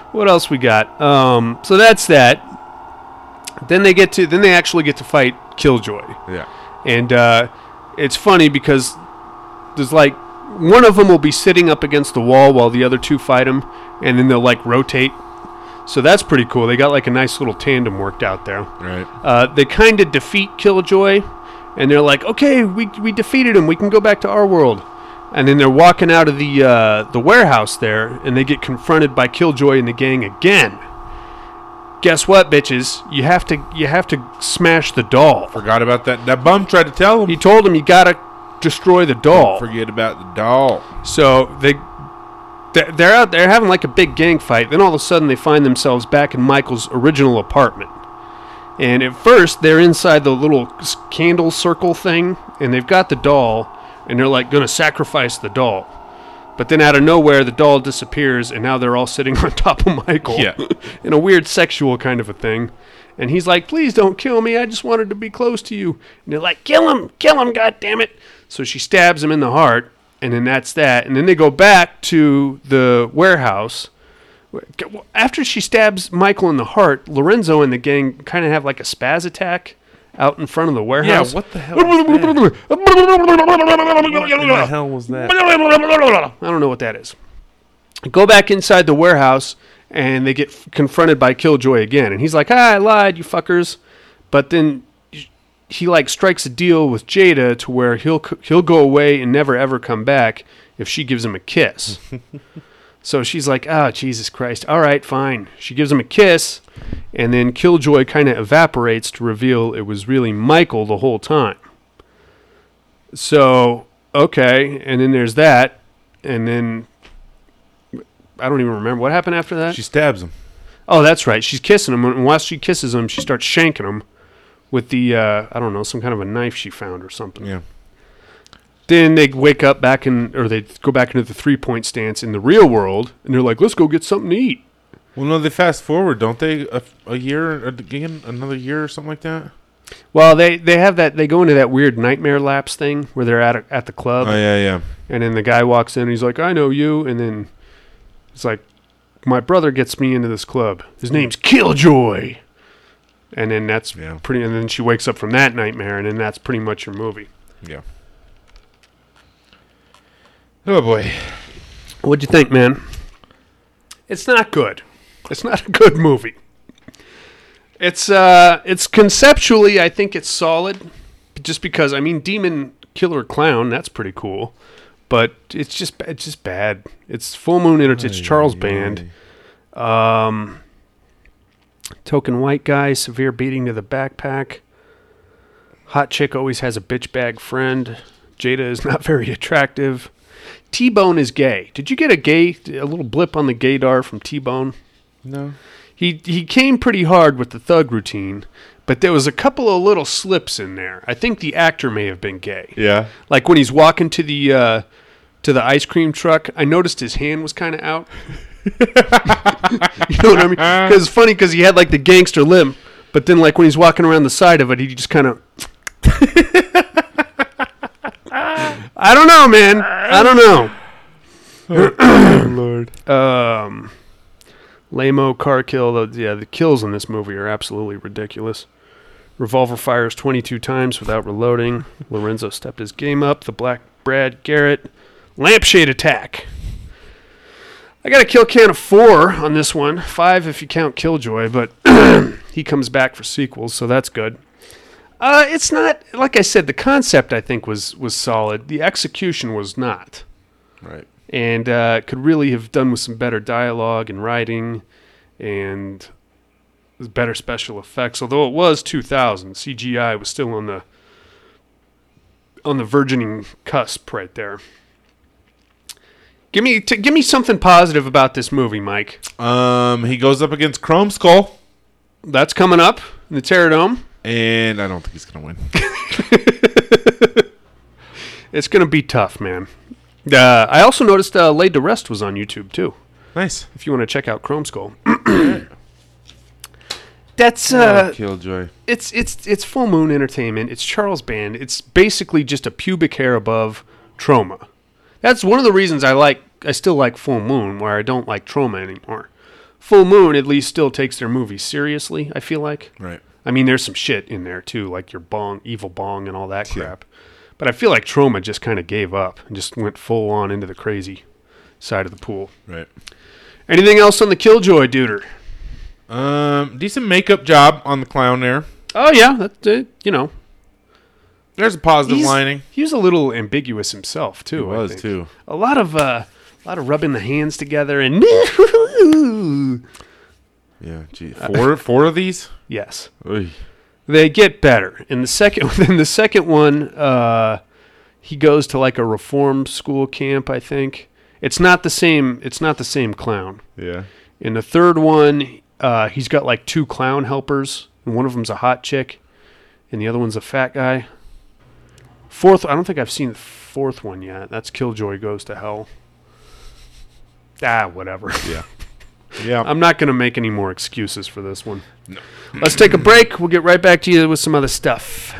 What else we got? Um, so that's that. Then they get to. Then they actually get to fight Killjoy. Yeah. And uh, it's funny because there's like one of them will be sitting up against the wall while the other two fight him, and then they'll like rotate. So that's pretty cool. They got like a nice little tandem worked out there. Right. Uh, they kind of defeat Killjoy, and they're like, "Okay, we we defeated him. We can go back to our world." And then they're walking out of the uh, the warehouse there, and they get confronted by Killjoy and the gang again. Guess what, bitches? You have to you have to smash the doll. Forgot about that. That bum tried to tell him. He told him you gotta destroy the doll. Don't forget about the doll. So they they're out there having like a big gang fight. Then all of a sudden they find themselves back in Michael's original apartment. And at first they're inside the little candle circle thing, and they've got the doll. And they're like going to sacrifice the doll. But then out of nowhere, the doll disappears, and now they're all sitting on top of Michael. Yeah. In a weird sexual kind of a thing. And he's like, please don't kill me. I just wanted to be close to you. And they're like, kill him. Kill him, goddammit. So she stabs him in the heart, and then that's that. And then they go back to the warehouse. After she stabs Michael in the heart, Lorenzo and the gang kind of have like a spaz attack out in front of the warehouse. Yeah, what the hell was that? What in the hell was that? I don't know what that is. Go back inside the warehouse, and they get f- confronted by Killjoy again. And he's like, ah, I lied, you fuckers. But then he, like, strikes a deal with Jada to where he'll he'll go away and never, ever come back if she gives him a kiss. So she's like, oh, Jesus Christ. All right, fine. She gives him a kiss, and then Killjoy kind of evaporates to reveal it was really Michael the whole time. So, okay, and then there's that, and then I don't even remember. What happened after that? She stabs him. Oh, that's right. She's kissing him, and while she kisses him, she starts shanking him with the, uh, I don't know, some kind of a knife she found or something. Yeah. Then they wake up back in, or they go back into the three-point stance in the real world, and they're like, let's go get something to eat. Well, no, they fast forward, don't they? A, a year, again, another year or something like that? Well, they, they have that, they go into that weird nightmare lapse thing where they're at a, at the club. Oh, yeah, yeah. And then the guy walks in, and he's like, I know you. And then it's like, my brother gets me into this club. His name's Killjoy. And then that's yeah. pretty, and then she wakes up from that nightmare, and then that's pretty much your movie. Yeah. Oh, boy. What'd you think, man? It's not good. It's not a good movie. It's uh, it's conceptually, I think it's solid, just because, I mean, Demon Killer Clown, that's pretty cool, but it's just it's just bad. It's Full Moon Entertainment. It's Charles Band. Um, token white guy, severe beating to the backpack. Hot chick always has a bitch bag friend. Jada is not very attractive. T-Bone is gay. Did you get a gay, a little blip on the gaydar from T-Bone? No. He he came pretty hard with the thug routine, but there was a couple of little slips in there. I think the actor may have been gay. Yeah. Like when he's walking to the uh, to the ice cream truck, I noticed his hand was kind of out. You know what I mean? Because it's funny because he had like the gangster limp, but then like when he's walking around the side of it, he just kind of. I don't know, man. I don't know. Oh, Lord. Um, Lame-o car kill. The, yeah, the kills in this movie are absolutely ridiculous. Revolver fires twenty-two times without reloading. Lorenzo stepped his game up. The Black Brad Garrett. Lampshade attack. I got a kill count of four on this one. Five if you count Killjoy, but he comes back for sequels, so that's good. Uh, it's not, like I said, the concept I think was, was solid. The execution was not. Right. And uh, could really have done with some better dialogue and writing and better special effects. Although it was two thousand, C G I was still on the on the virgining cusp right there. Give me t- give me something positive about this movie, Mike. Um, he goes up against Chrome Skull. That's coming up in the Terradome. And I don't think he's going to win. It's going to be tough, man. Uh, I also noticed uh, Laid to Rest was on YouTube, too. Nice. If you want to check out Chrome Skull. That's uh, oh, Killjoy. It's it's it's Full Moon Entertainment. It's Charles Band. It's basically just a pubic hair above Troma. That's one of the reasons I like. I still like Full Moon, where I don't like Troma anymore. Full Moon at least still takes their movies seriously, I feel like. Right. I mean, there's some shit in there, too, like your bong, evil bong and all that Yeah. crap. But I feel like Troma just kind of gave up and just went full on into the crazy side of the pool. Right. Anything else on the Killjoy duder? Um, decent makeup job on the clown there. Oh, yeah. That, uh, you know. There's a positive He's- lining. He was a little ambiguous himself, too. He I was, think. too. A lot of, uh, a lot of rubbing the hands together and... Yeah, gee. Four, four of these? Yes. Oy. They get better. In the second, in the second one, uh, he goes to like a reform school camp. I think it's not the same. It's not the same clown. Yeah. In the third one, uh, he's got like two clown helpers, and one of them's a hot chick, and the other one's a fat guy. Fourth, I don't think I've seen the fourth one yet. That's Killjoy Goes to Hell. Ah, whatever. Yeah. Yeah. I'm not going to make any more excuses for this one. No. Let's take a break. We'll get right back to you with some other stuff.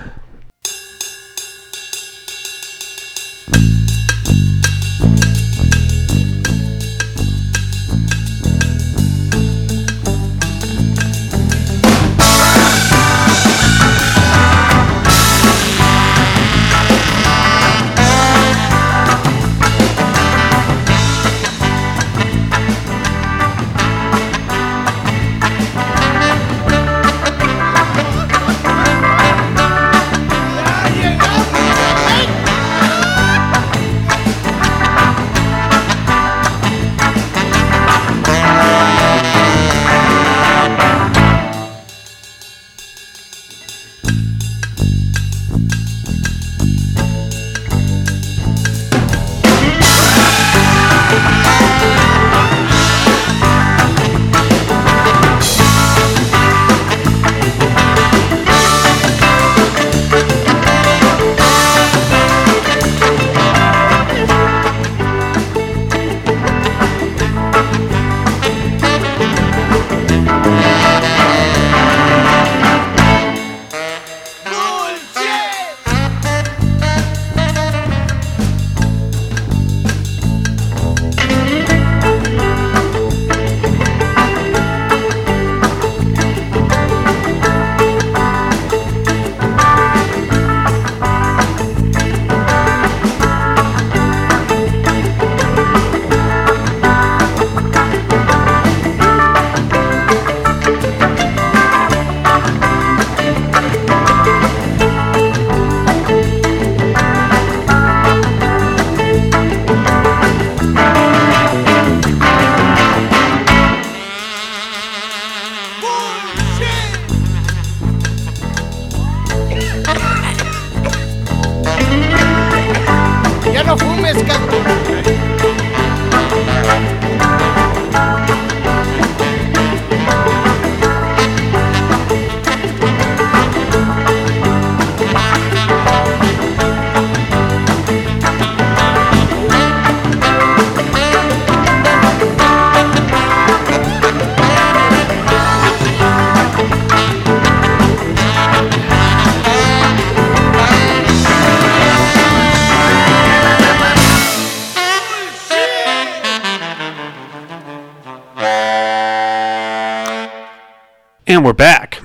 And we're back.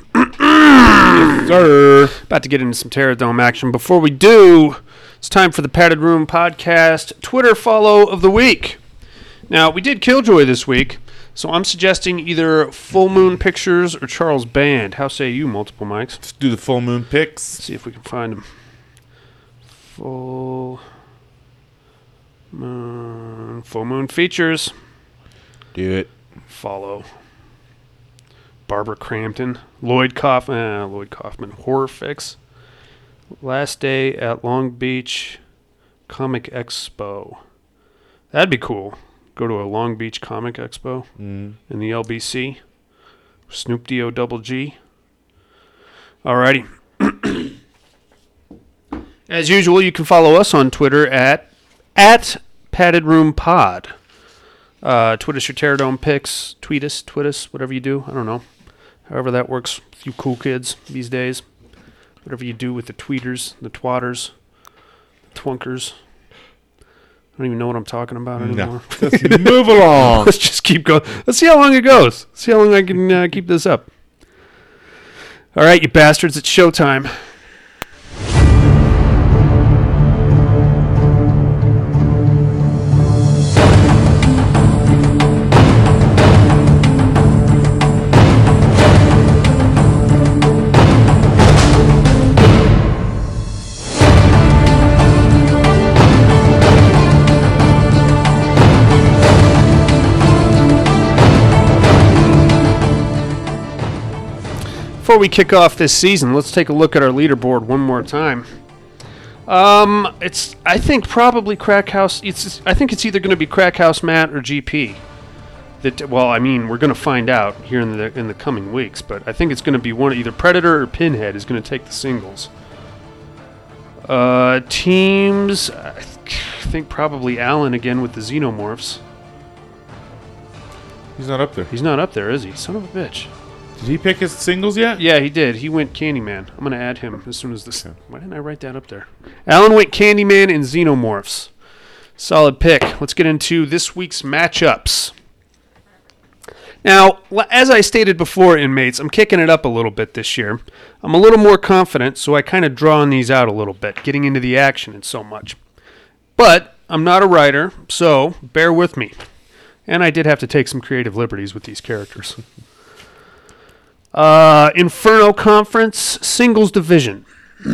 Yes, sir. About to get into some Terradome action. Before we do, it's time for the Padded Room Podcast Twitter follow of the week. Now, we did Killjoy this week, so I'm suggesting either Full Moon Pictures or Charles Band. How say you, Multiple Mics? Let's do the Full Moon picks. See if we can find them. Full Moon. Full Moon Features. Do it. Follow. Barbara Crampton, Lloyd Kaufman, uh, Lloyd Kaufman, Horror Fix, Last Day at Long Beach Comic Expo. That'd be cool. Go to a Long Beach Comic Expo mm. in the L B C. Snoop D O double G. Alrighty. As usual, you can follow us on Twitter at at Padded Room Pod. Uh, tweet us your Terradome pics. Tweet us, tweet us, whatever you do. I don't know. However that works with you cool kids these days. Whatever you do with the tweeters, the twatters, the twonkers. I don't even know what I'm talking about No. anymore. Let's move along. Let's just keep going. Let's see how long it goes. See how long I can uh, keep this up. All right, you bastards, it's showtime. Before we kick off this season, let's take a look at our leaderboard one more time. Um, it's I think probably Crack House. It's I think it's either going to be Crack House Matt or G P. That well, I mean, we're going to find out here in the in the coming weeks, but I think it's going to be one either Predator or Pinhead is going to take the singles. Uh, teams, I think probably Alan again with the Xenomorphs. He's not up there. He's not up there, is he? Son of a bitch. Did he pick his singles yet? Yeah, he did. He went Candyman. I'm going to add him as soon as this... Why didn't I write that up there? Alan went Candyman and Xenomorphs. Solid pick. Let's get into this week's matchups. Now, as I stated before, inmates, I'm kicking it up a little bit this year. I'm a little more confident, so I kind of drawing these out a little bit, getting into the action and so much. But I'm not a writer, so bear with me. And I did have to take some creative liberties with these characters. Uh, Inferno Conference, Singles Division.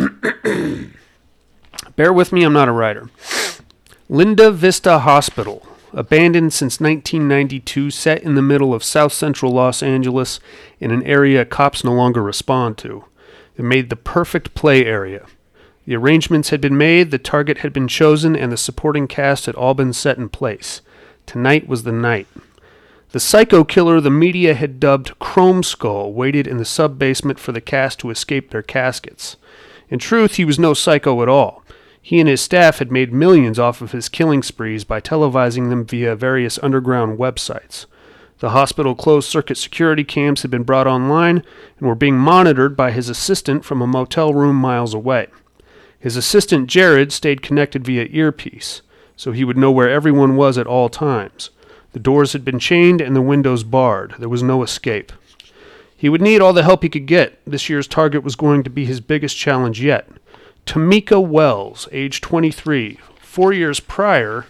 Bear with me, I'm not a writer. Linda Vista Hospital, abandoned since nineteen ninety-two, set in the middle of south central Los Angeles in an area cops no longer respond to. It made the perfect play area. The arrangements had been made, the target had been chosen, and the supporting cast had all been set in place. Tonight was the night. The psycho killer the media had dubbed Chrome Skull waited in the sub-basement for the cast to escape their caskets. In truth, he was no psycho at all. He and his staff had made millions off of his killing sprees by televising them via various underground websites. The hospital closed-circuit security cams had been brought online and were being monitored by his assistant from a motel room miles away. His assistant, Jared, stayed connected via earpiece, so he would know where everyone was at all times. The doors had been chained and the windows barred. There was no escape. He would need all the help he could get. This year's target was going to be his biggest challenge yet. Tamika Wells, age twenty-three. Four years prior,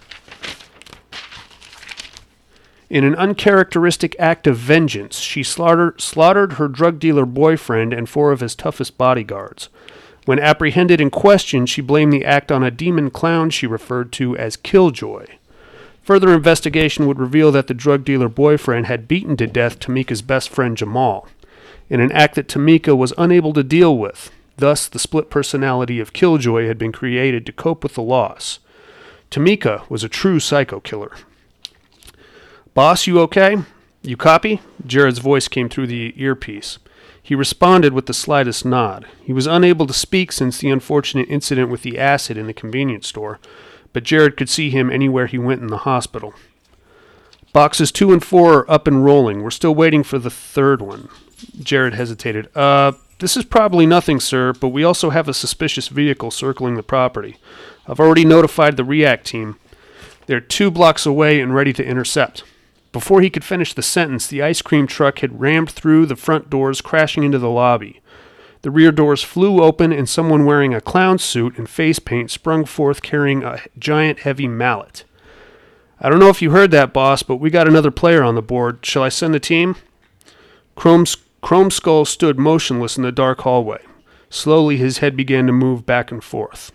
in an uncharacteristic act of vengeance, she slaughtered, slaughtered her drug dealer boyfriend and four of his toughest bodyguards. When apprehended and questioned, she blamed the act on a demon clown she referred to as Killjoy. Further investigation would reveal that the drug dealer boyfriend had beaten to death Tamika's best friend Jamal, in an act that Tamika was unable to deal with. Thus, the split personality of Killjoy had been created to cope with the loss. Tamika was a true psycho killer. Boss, you okay? You copy? Jared's voice came through the earpiece. He responded with the slightest nod. He was unable to speak since the unfortunate incident with the acid in the convenience store, but Jared could see him anywhere he went in the hospital. Boxes two and four are up and rolling. We're still waiting for the third one. Jared hesitated. Uh, this is probably nothing, sir, but we also have a suspicious vehicle circling the property. I've already notified the REACT team. They're two blocks away and ready to intercept. Before he could finish the sentence, the ice cream truck had rammed through the front doors, crashing into the lobby. The rear doors flew open, and someone wearing a clown suit and face paint sprung forth carrying a giant heavy mallet. I don't know if you heard that, boss, but we got another player on the board. Shall I send the team? Chrome, Chrome Skull stood motionless in the dark hallway. Slowly, his head began to move back and forth.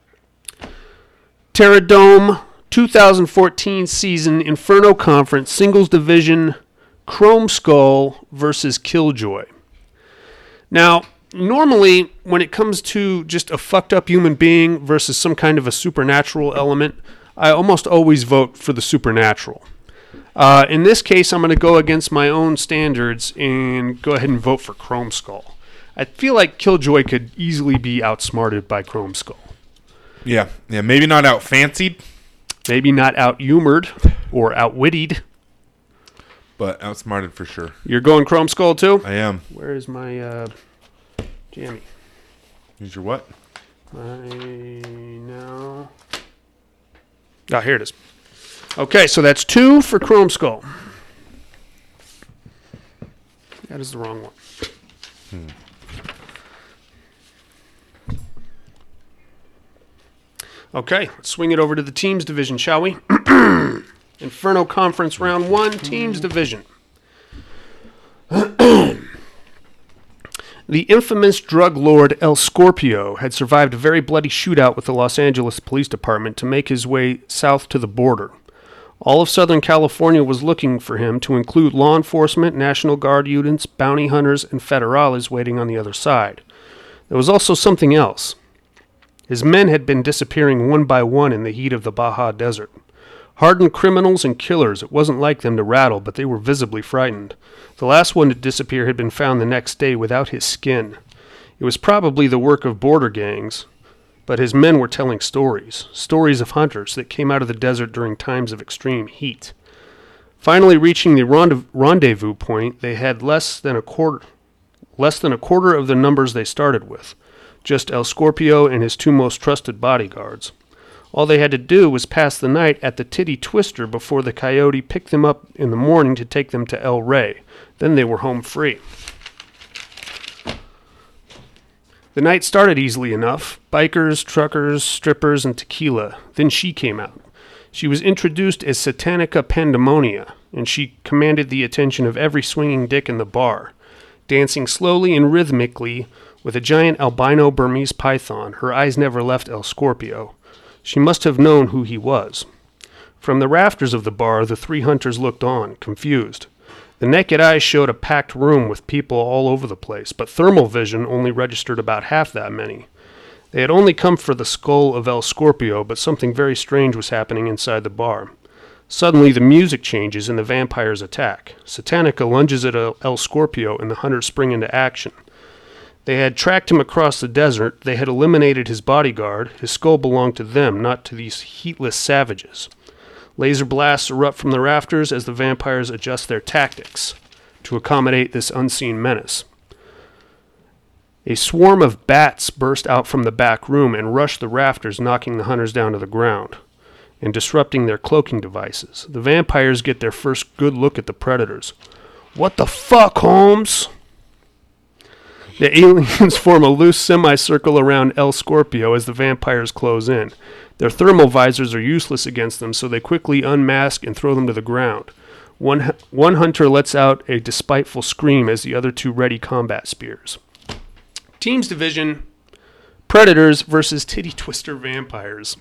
Terradome, twenty fourteen season, Inferno Conference, Singles Division, Chrome Skull versus Killjoy. Now, normally, when it comes to just a fucked up human being versus some kind of a supernatural element, I almost always vote for the supernatural. Uh, in this case, I'm going to go against my own standards and go ahead and vote for Chrome Skull. I feel like Killjoy could easily be outsmarted by Chrome Skull. Yeah, yeah, maybe not out fancied, maybe not out humored or outwitted, but outsmarted for sure. You're going Chrome Skull too? I am. Where is my uh, jammy? Use your what? My now. Ah, here it is. Okay, so that's two for Chrome Skull. That is the wrong one. Hmm. Okay, let's swing it over to the teams division, shall we? Inferno Conference Round one, Teams Division. The infamous drug lord El Scorpio had survived a very bloody shootout with the Los Angeles Police Department to make his way south to the border. All of Southern California was looking for him, to include law enforcement, National Guard units, bounty hunters, and federales waiting on the other side. There was also something else. His men had been disappearing one by one in the heat of the Baja Desert. Hardened criminals and killers, it wasn't like them to rattle, but they were visibly frightened. The last one to disappear had been found the next day without his skin. It was probably the work of border gangs, but his men were telling stories, stories of hunters that came out of the desert during times of extreme heat. Finally reaching the rendez- rendezvous point, they had less than a quarter, less than a quarter of the numbers they started with, just El Scorpio and his two most trusted bodyguards. All they had to do was pass the night at the Titty Twister before the coyote picked them up in the morning to take them to El Rey. Then they were home free. The night started easily enough. Bikers, truckers, strippers, and tequila. Then she came out. She was introduced as Satanica Pandemonia, and she commanded the attention of every swinging dick in the bar. Dancing slowly and rhythmically with a giant albino Burmese python, her eyes never left El Scorpio. She must have known who he was. From the rafters of the bar, the three hunters looked on, confused. The naked eye showed a packed room with people all over the place, but thermal vision only registered about half that many. They had only come for the skull of El Scorpio, but something very strange was happening inside the bar. Suddenly, the music changes and the vampires attack. Satanica lunges at El Scorpio, and the hunters spring into action. They had tracked him across the desert. They had eliminated his bodyguard. His skull belonged to them, not to these heatless savages. Laser blasts erupt from the rafters as the vampires adjust their tactics to accommodate this unseen menace. A swarm of bats burst out from the back room and rush the rafters, knocking the hunters down to the ground and disrupting their cloaking devices. The vampires get their first good look at the predators. "What the fuck, Holmes?" The aliens form a loose semicircle around El Scorpio as the vampires close in. Their thermal visors are useless against them, so they quickly unmask and throw them to the ground. One, one hunter lets out a despiteful scream as the other two ready combat spears. Teams Division, Predators versus Titty Twister Vampires.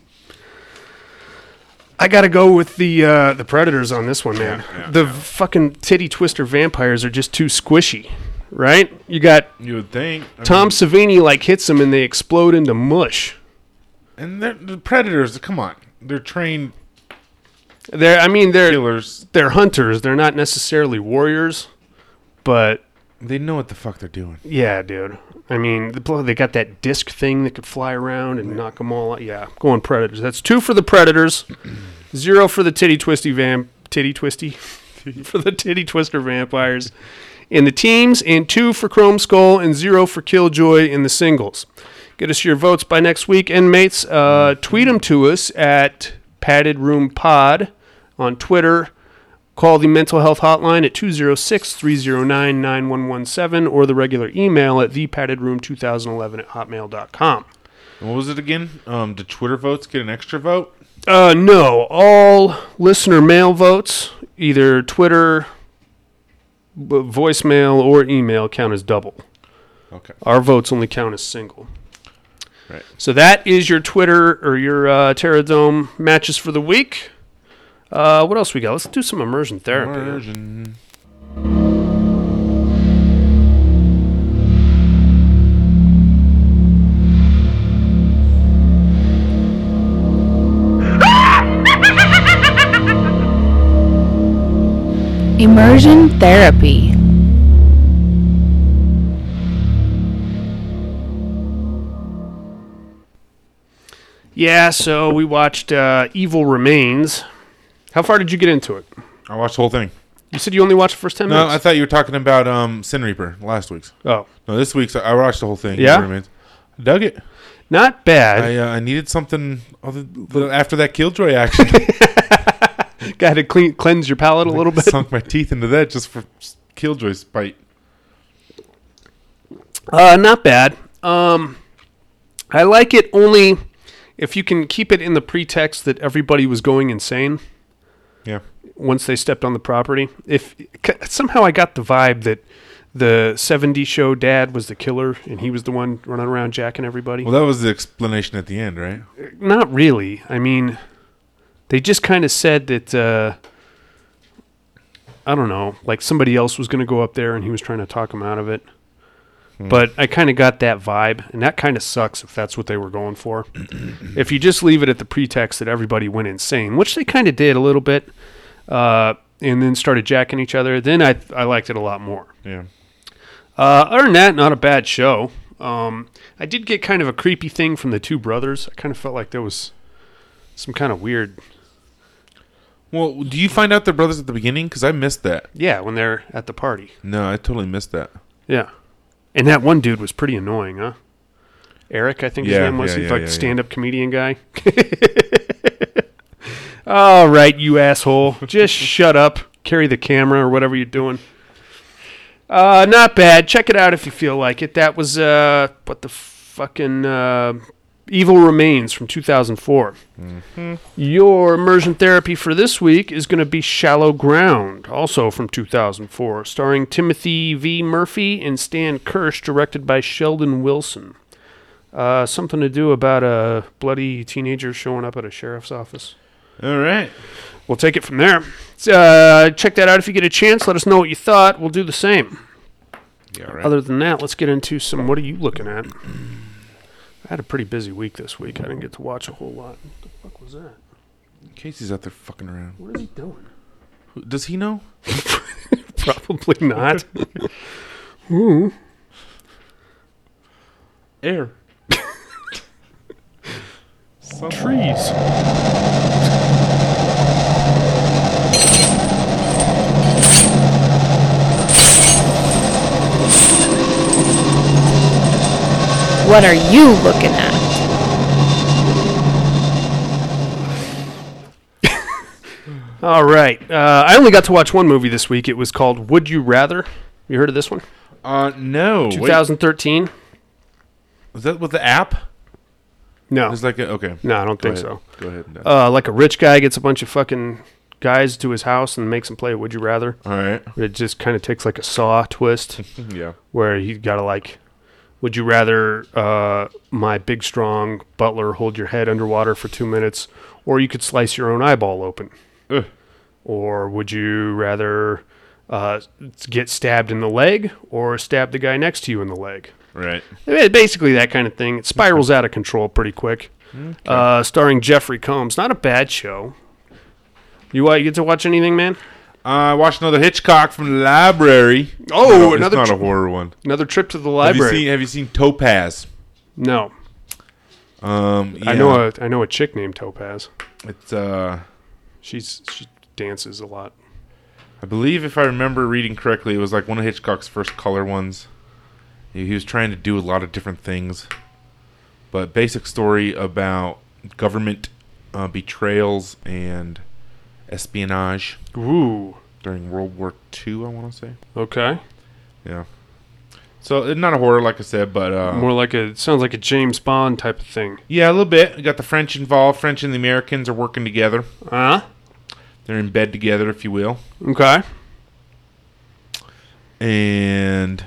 I gotta go with the uh, the Predators on this one, man. Yeah, yeah, the yeah. fucking Titty Twister Vampires are just too squishy. Right? You got You would think. I Tom mean, Savini like hits them and they explode into mush. and they're, the predators, come on. They're trained They're I mean they're killers. they're hunters. They're not necessarily warriors, but They know what the fuck they're doing. yeah, dude. I mean, the- they got that disc thing that could fly around and knock them all out. Yeah, going Predators. That's two for the Predators, zero for the Titty Twisty Vamp Titty Twisty for the Titty Twister Vampires in the teams, and two for Chrome Skull, and zero for Killjoy in the singles. Get us your votes by next week, and mates, uh, tweet them to us at Padded Room Pod on Twitter. Call the mental health hotline at two oh six, three oh nine, nine one one seven or the regular email at the padded room two thousand eleven at hotmail dot com. And what was it again? Um, did Twitter votes get an extra vote? Uh, no, all listener mail votes, either Twitter, b- voicemail, or email, count as double. Okay. Our votes only count as single. Right. So that is your Twitter or your uh, Terradome matches for the week. Uh, what else we got? Let's do some immersion therapy. Immersion. Immersion therapy. Yeah, so we watched uh, Evil Remains. How far did you get into it? I watched the whole thing. You said you only watched the first ten No, minutes? I thought you were talking about um, Sin Reaper last week's. Oh. No, this week's I watched the whole thing. Yeah? Evil Remains. Dug it. Not bad. I uh, I needed something other th- after that Killjoy action. Got to clean cleanse your palate a little bit. Sunk my teeth into that just for Killjoy's bite. Uh, not bad. Um, I like it only if you can keep it in the pretext that everybody was going insane. Yeah. Once they stepped on the property, if c- somehow I got the vibe that the seventies show dad was the killer and he was the one running around jacking everybody. Well, that was the explanation at the end, right? Not really. I mean, they just kind of said that, uh, I don't know, like somebody else was going to go up there and he was trying to talk him out of it. Hmm. But I kind of got that vibe, and that kind of sucks if that's what they were going for. If you just leave it at the pretext that everybody went insane, which they kind of did a little bit, uh, and then started jacking each other, then I I liked it a lot more. Yeah. Uh, other than that, not a bad show. Um, I did get kind of a creepy thing from the two brothers. I kind of felt like there was some kind of weird... Well, do you find out they're brothers at the beginning? Because I missed that. Yeah, when they're at the party. No, I totally missed that. Yeah. And that one dude was pretty annoying, huh? Eric, I think his Yeah, name was. yeah, He's yeah, like yeah, the stand-up comedian guy. All right, you asshole. Just shut up. Carry the camera or whatever you're doing. Uh, not bad. Check it out if you feel like it. That was, uh, what the fucking, uh, Evil Remains from two thousand four. Mm-hmm. Your immersion therapy for this week is going to be Shallow Ground, also from two thousand four, starring Timothy V. Murphy and Stan Kirsch, directed by Sheldon Wilson. Uh, something to do about a bloody teenager showing up at a sheriff's office. All right. We'll take it from there. Uh, check that out if you get a chance. Let us know what you thought. We'll do the same. Yeah, right. Other than that, let's get into some... What are you looking at? I had a pretty busy week this week. I didn't get to watch a whole lot. What the fuck was that? Casey's out there fucking around. What is he doing? Who- Does he know? Probably not. Ooh. Air. Some trees. What are you looking at? All right. Uh, I only got to watch one movie this week. It was called Would You Rather. You heard of this one? Uh, no. twenty thirteen. Wait. Was that with the app? No. It's like a, okay. No, I don't Go think ahead. so. Go ahead. No. Uh, like a rich guy gets a bunch of fucking guys to his house and makes them play Would You Rather. All right. It just kind of takes like a Saw twist. Yeah. Where he got to like, would you rather uh, my big strong butler hold your head underwater for two minutes, or you could slice your own eyeball open? Ugh. Or would you rather uh, get stabbed in the leg, or stab the guy next to you in the leg? Right. Basically that kind of thing. It spirals out of control pretty quick. Okay. Uh, starring Jeffrey Combs. Not a bad show. You, uh, you get to watch anything, man? Uh, I watched another Hitchcock from the library. Oh, no, another it's not tri- a horror one. Another trip to the Have library. you seen, have you seen Topaz? No. Um, yeah. I know a I know a chick named Topaz. It's uh, she's she dances a lot. I believe if I remember reading correctly, it was like one of Hitchcock's first color ones. He, he was trying to do a lot of different things, but basic story about government uh, betrayals and espionage. Ooh. During World War Two, I want to say. Okay. Yeah. So it's not a horror, like I said, but uh, more like a sounds like a James Bond type of thing. Yeah, a little bit. We got the French involved. French and the Americans are working together. Uh huh. They're in bed together, if you will. Okay. And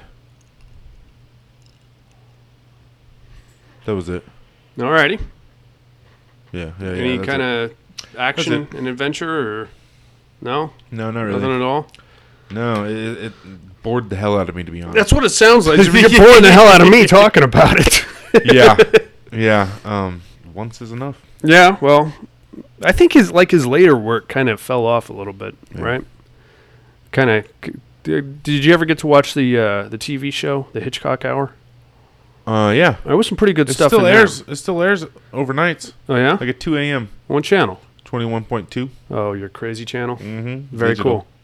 that was it. Alrighty. Yeah. yeah Any yeah, kind it. of action and adventure, or no? No, not really. Nothing at all. No, it, it bored the hell out of me, to be honest. That's what it sounds like. You're boring the hell out of me talking about it. yeah, yeah. Um, once is enough. Yeah. Well, I think his like his later work kind of fell off a little bit, yeah. right? Kind of. Did you ever get to watch the uh, the T V show, The Hitchcock Hour? Uh, yeah. There was some pretty good it stuff. Still in airs. there. It still airs overnights. Oh yeah. Like at two a.m. One channel. Twenty-one point two. Oh, your crazy channel. Mm-hmm. Very Digital. cool.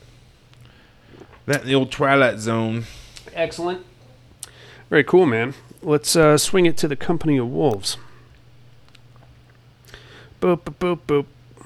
That in the old Twilight Zone. Excellent. Very cool, man. let's uh, swing it to the Company of Wolves. Boop, boop, boop, boop.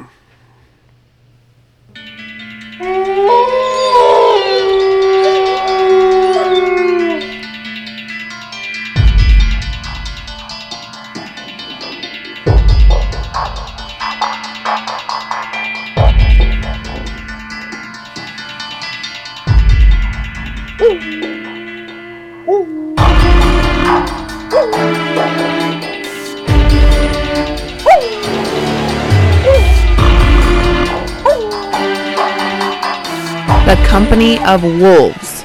The Company of Wolves.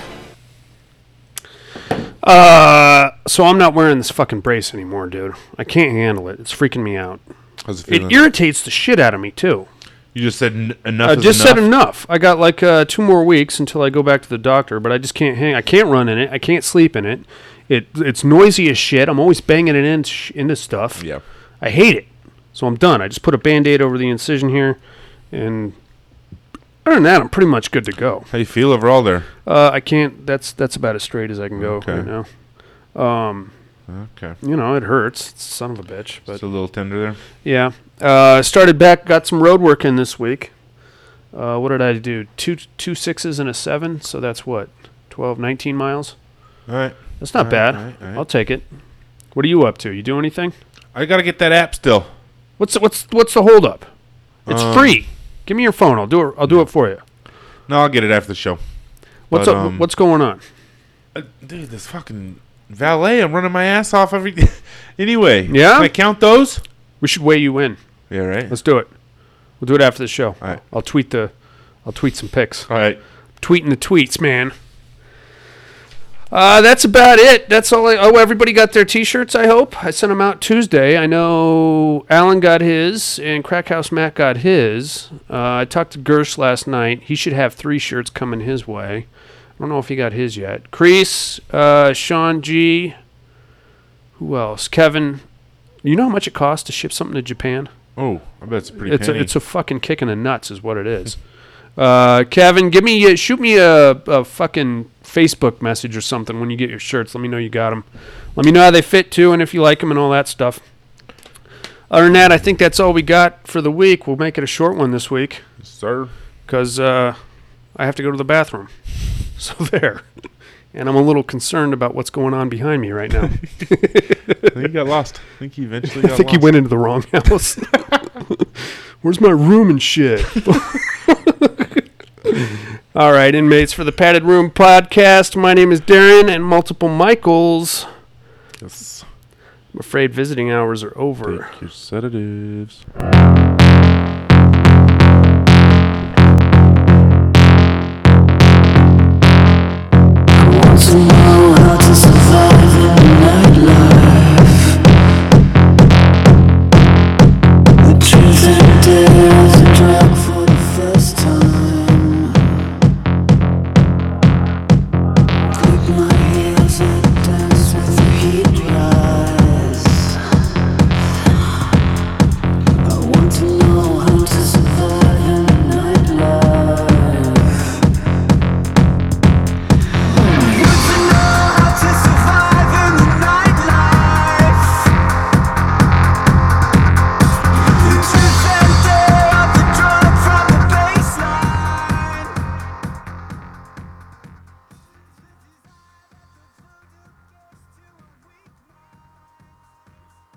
Uh, so I'm not wearing this fucking brace anymore, dude. I can't handle it. It's freaking me out. How's it It feeling? irritates the shit out of me, too. You just said n- enough I is just enough? said enough. I got like uh, two more weeks until I go back to the doctor, but I just can't hang. I can't run in it. I can't sleep in it. It It's noisy as shit. I'm always banging it in, sh- into stuff. Yeah. I hate it. So I'm done. I just put a Band-Aid over the incision here, and other than that, I'm pretty much good to go. How you feel overall there? Uh, I can't. That's that's about as straight as I can go Okay. right now. Um, Okay. you know, it hurts. It's a son of a bitch, but Just a little tender there. yeah. Uh, started back. Got some road work in this week. Uh, what did I do? Two two sixes and a seven. So that's what, twelve, nineteen miles. All right. That's not All right, bad. all right, all right. I'll take it. What are you up to? You do anything? I gotta get that app still. What's the, what's what's the holdup? It's Um, free. Give me your phone. I'll do it. I'll do it for you. No, I'll get it after the show. What's But, up? um, What's going on? Uh, dude, this fucking valet, I'm running my ass off every Anyway. Yeah? Can I count those? We should weigh you in. Yeah, right. Let's do it. We'll do it after the show. All right. I'll tweet the. I'll tweet some pics. All right. Tweeting the tweets, man. Uh, that's about it. That's all. I, oh, everybody got their T-shirts. I hope I sent them out Tuesday. I know Alan got his and Crackhouse Matt got his. Uh, I talked to Gersh last night. He should have three shirts coming his way. I don't know if he got his yet. Crease, uh, Sean G. Who else? Kevin. You know how much it costs to ship something to Japan? Oh, I bet it's a pretty It's a, penny. it's a fucking kick in the nuts, is what it is. Uh, Kevin, give me, uh, shoot me a, a fucking Facebook message or something when you get your shirts. Let me know you got them. Let me know how they fit too, and if you like them and all that stuff. Other than that, I think that's all we got for the week. We'll make it a short one this week. Yes, sir. Because uh, I have to go to the bathroom. So there. And I'm a little concerned about what's going on behind me right now. I think he got lost. I think he eventually got I think lost. he went into the wrong house. Where's my room and shit? All right, inmates, for the Padded Room podcast, my name is Darren and multiple Michaels. Yes. I'm afraid visiting hours are over. Take your sedatives.